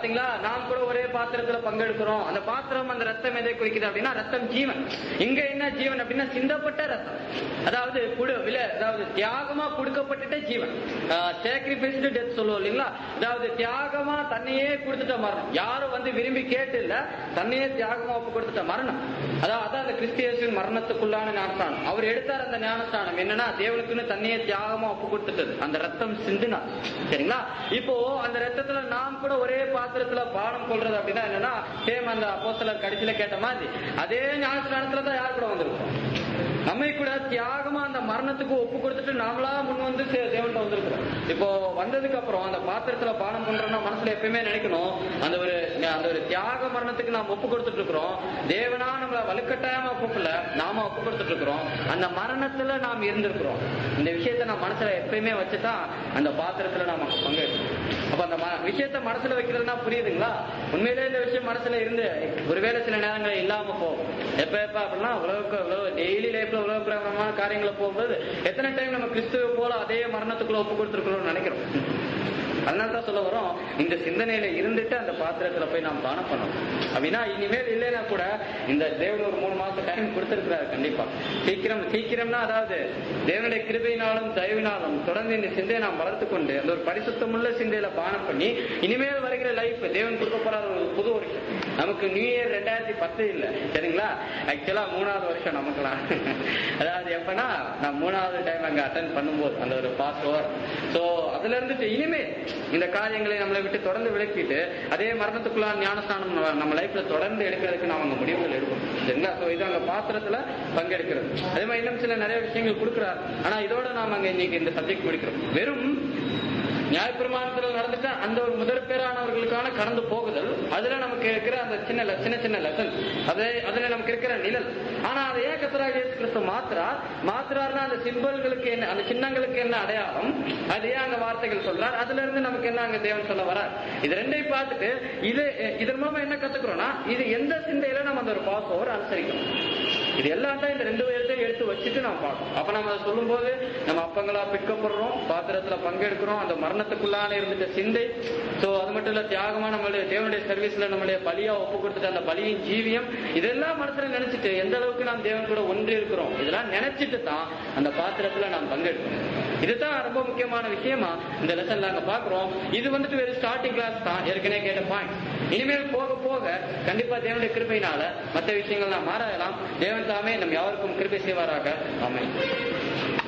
பாத்தீங்களா, நாம் கூட ஒரே பாத்திரத்துல பங்கெடுக்கிறோம். அந்த பாத்திரம், அந்த ரத்தம் எதை குறிக்குது அப்படின்னா ரத்தம் ஜீவன். இங்க என்ன ஜீவன் அப்படின்னா சிந்தப்பட்ட ரத்தம். அதாவது அதாவது தியாகமா கொடுக்கப்பட்ட ஜீவன். சாக்ரிஃபைஸ்டு டெத் சொல்லுவோம் இல்லைங்களா? அதாவது தியாகமா தன்னையே கொடுத்துட்ட மரணம். யாரும் வந்து விரும்பி கேட்டு இல்ல, தன்னையே தியாகமா ஒப்பு கொடுத்துட்ட மரணம். அதாவது அதான் அந்த கிறிஸ்தியேசுவின் மரணத்துக்குள்ளான ஞானஸ்தானம். அவர் எடுத்தார் அந்த ஞானஸ்தானம் என்னன்னா தேவனுக்குன்னு தன்னையே தியாகமா ஒப்பு கொடுத்துட்டது, அந்த ரத்தம் சிந்தினா. சரிங்களா? இப்போ அந்த ரத்தத்துல நாம் கூட ஒரே பாத்திரத்துல பானம் கொள்றது அப்படின்னா என்னன்னா சேம் அந்த அப்போஸ்தலர் கடைசியில கேட்ட மாதிரி அதே ஞானஸ்தானத்துல தான் யார் கூட வந்திருக்கோம். நம்மை கூட தியாகமா அந்த மரணத்துக்கு ஒப்பு கொடுத்துட்டு நாமளா முன் வந்து தேவன்கிட்ட வந்திருக்கிறோம். இப்போ வந்ததுக்கு அப்புறம் அந்த பாத்திரத்துல பானம் பண்றோம்னா மனசுல எப்பயுமே நினைக்கணும், அந்த ஒரு அந்த ஒரு தியாக மரணத்துக்கு நாம் ஒப்பு கொடுத்துட்டு இருக்கிறோம். தேவனா நம்மள வலுக்கட்டாயமா ஒப்புக்கல, நாம ஒப்பு கொடுத்துட்டு இருக்கிறோம். அந்த மரணத்துல நாம் இருந்திருக்கிறோம். இந்த விஷயத்த நான் மனசுல எப்பயுமே வச்சுதான் அந்த பாத்திரத்துல நாம பங்கெடுக்கணும். அப்ப அந்த விஷயத்த மனசுல வைக்கிறதுனா புரியுதுங்களா? உண்மையிலே இந்த விஷயம் மனசுல இருந்து ஒருவேளை சில நேரங்கள் இல்லாம போகும். எப்ப எப்ப அப்படின்னா உலக டெய்லி லைஃப்ல உலக பிரகாரமான காரியங்களை போகும்போது எத்தனை டைம் நம்ம கிறிஸ்துவ போல அதே மரணத்துக்குள்ள ஒப்பு கொடுத்துருக்கிறோம்னு நினைக்கிறோம். அதனாலதான் சொல்ல வரோம், இந்த சிந்தனையில இருந்துட்டு அந்த பாத்திரத்துல போய் நாம் தானம் பண்ணணும். அப்படின்னா இனிமேல் இல்லைன்னா கூட இந்த தேவன் ஒரு மூணு மாசம் டைம் கொடுத்திருக்கிறாரு. கண்டிப்பா சீக்கிரம் சீக்கிரம்னா அதாவது தேவனுடைய கிருபையினாலும் தயவினாலும் தொடர்ந்து இந்த சிந்தையை நாம் வளர்த்து கொண்டு அந்த ஒரு பரிசுத்தமுள்ள சிந்தையில பானம் பண்ணி இனிமேல் வருகிற லைஃப் தேவன் கொடுக்க போற ஒரு புது வருஷம். நமக்கு நியூ இயர் ரெண்டாயிரத்தி பத்து இல்ல, சரிங்களா? ஆக்சுவலா மூணாவது வருஷம் நமக்குலாம். அதாவது எப்பன்னா நான் மூணாவது டைம் அங்க அட்டென்ட் பண்ணும்போது அந்த ஒரு பாஸ் ஓவர். சோ அதுல இருந்துட்டு இனிமேல் இந்த காரியங்களை நம்மளை விட்டு தொடர்ந்து விளக்கிட்டு அதே மரணத்துக்குள்ள ஞானஸ்தானம் நம்ம லைஃப்ல தொடர்ந்து எடுக்கிறதுக்கு நாம அங்க முடிவுகள் எடுக்கணும். சரிங்களா? சோ இது அங்க பாத்திரத்துல பங்கெடுக்கிறது. அதே மாதிரி இன்னும் சில நிறைய விஷயங்கள் கொடுக்கிறார். ஆனா இதோட நாம அங்க இன்னைக்கு இந்த சப்ஜெக்ட் முடிக்கிறோம். வெறும் நியாயப்பிரமாணத்தில் நடந்துட்டு அந்த ஒரு முதற் பேரானவர்களுக்கான கடந்து போகுதல், அதுல நமக்கு இருக்கிற அந்த சின்ன சின்ன சின்ன லெசன், அதுல நமக்கு இருக்கிற நிழல். ஆனா அதை ஏன் கர்த்தராகிய இயேசு கிறிஸ்து மாத்திரார் மாத்திரார்னா அந்த சிம்பல்களுக்கு என்ன, அந்த சின்னங்களுக்கு என்ன அடையாளம், அது ஏன் அங்க வார்த்தைகள் சொல்றார், அதுல இருந்து நமக்கு என்ன அங்க தேவன் சொல்ல வரார். இது ரெண்டையும் பார்த்துட்டு இது இதன் மூலமா என்ன கத்துக்கிறோம்னா இது எந்த சிந்தையில நம்ம அந்த ஒரு பாஸ் ஓவர் அனுசரிக்கணும். இது எல்லாம் தான் இந்த ரெண்டு பேர்த்தையும் எடுத்து வச்சுட்டு நம்ம பார்க்கணும். அப்ப நம்ம அதை சொல்லும் போது நம்ம அப்பங்களா பிக்கப்படுறோம், பாத்திரத்துல பங்கெடுக்கிறோம், அந்த மரணத்துக்குள்ளான இருந்துட்ட சிந்தை. சோ அது மட்டும் இல்ல தியாகமா நம்மளுடைய தேவனுடைய சர்வீஸ்ல நம்மளுடைய பலியா ஒப்பு கொடுத்துட்டு அந்த பலியின் ஜீவியம் இதெல்லாம் மனசுல நினைச்சிட்டு எந்த அளவுக்கு நாம் தேவன் கூட ஒன்றி இருக்கிறோம் இதெல்லாம் நினைச்சிட்டு தான் அந்த பாத்திரத்துல நாம் பங்கெடுக்கணும். இதுதான் ரொம்ப முக்கியமான விஷயமா இந்த லெசன்ல நாங்க பாக்குறோம். இது வந்துட்டு வெறும் ஸ்டார்டிங் கிளாஸ் தான், ஏற்கனவே கேட்ட பாயிண்ட். இனிமேல் போக போக கண்டிப்பா தேவனுடைய கிருபையினால மற்ற விஷயங்கள் நாம் மாறலாம். தேவன் தாமே நம் யாருக்கும் கிருபை செய்வாராக. ஆமென்.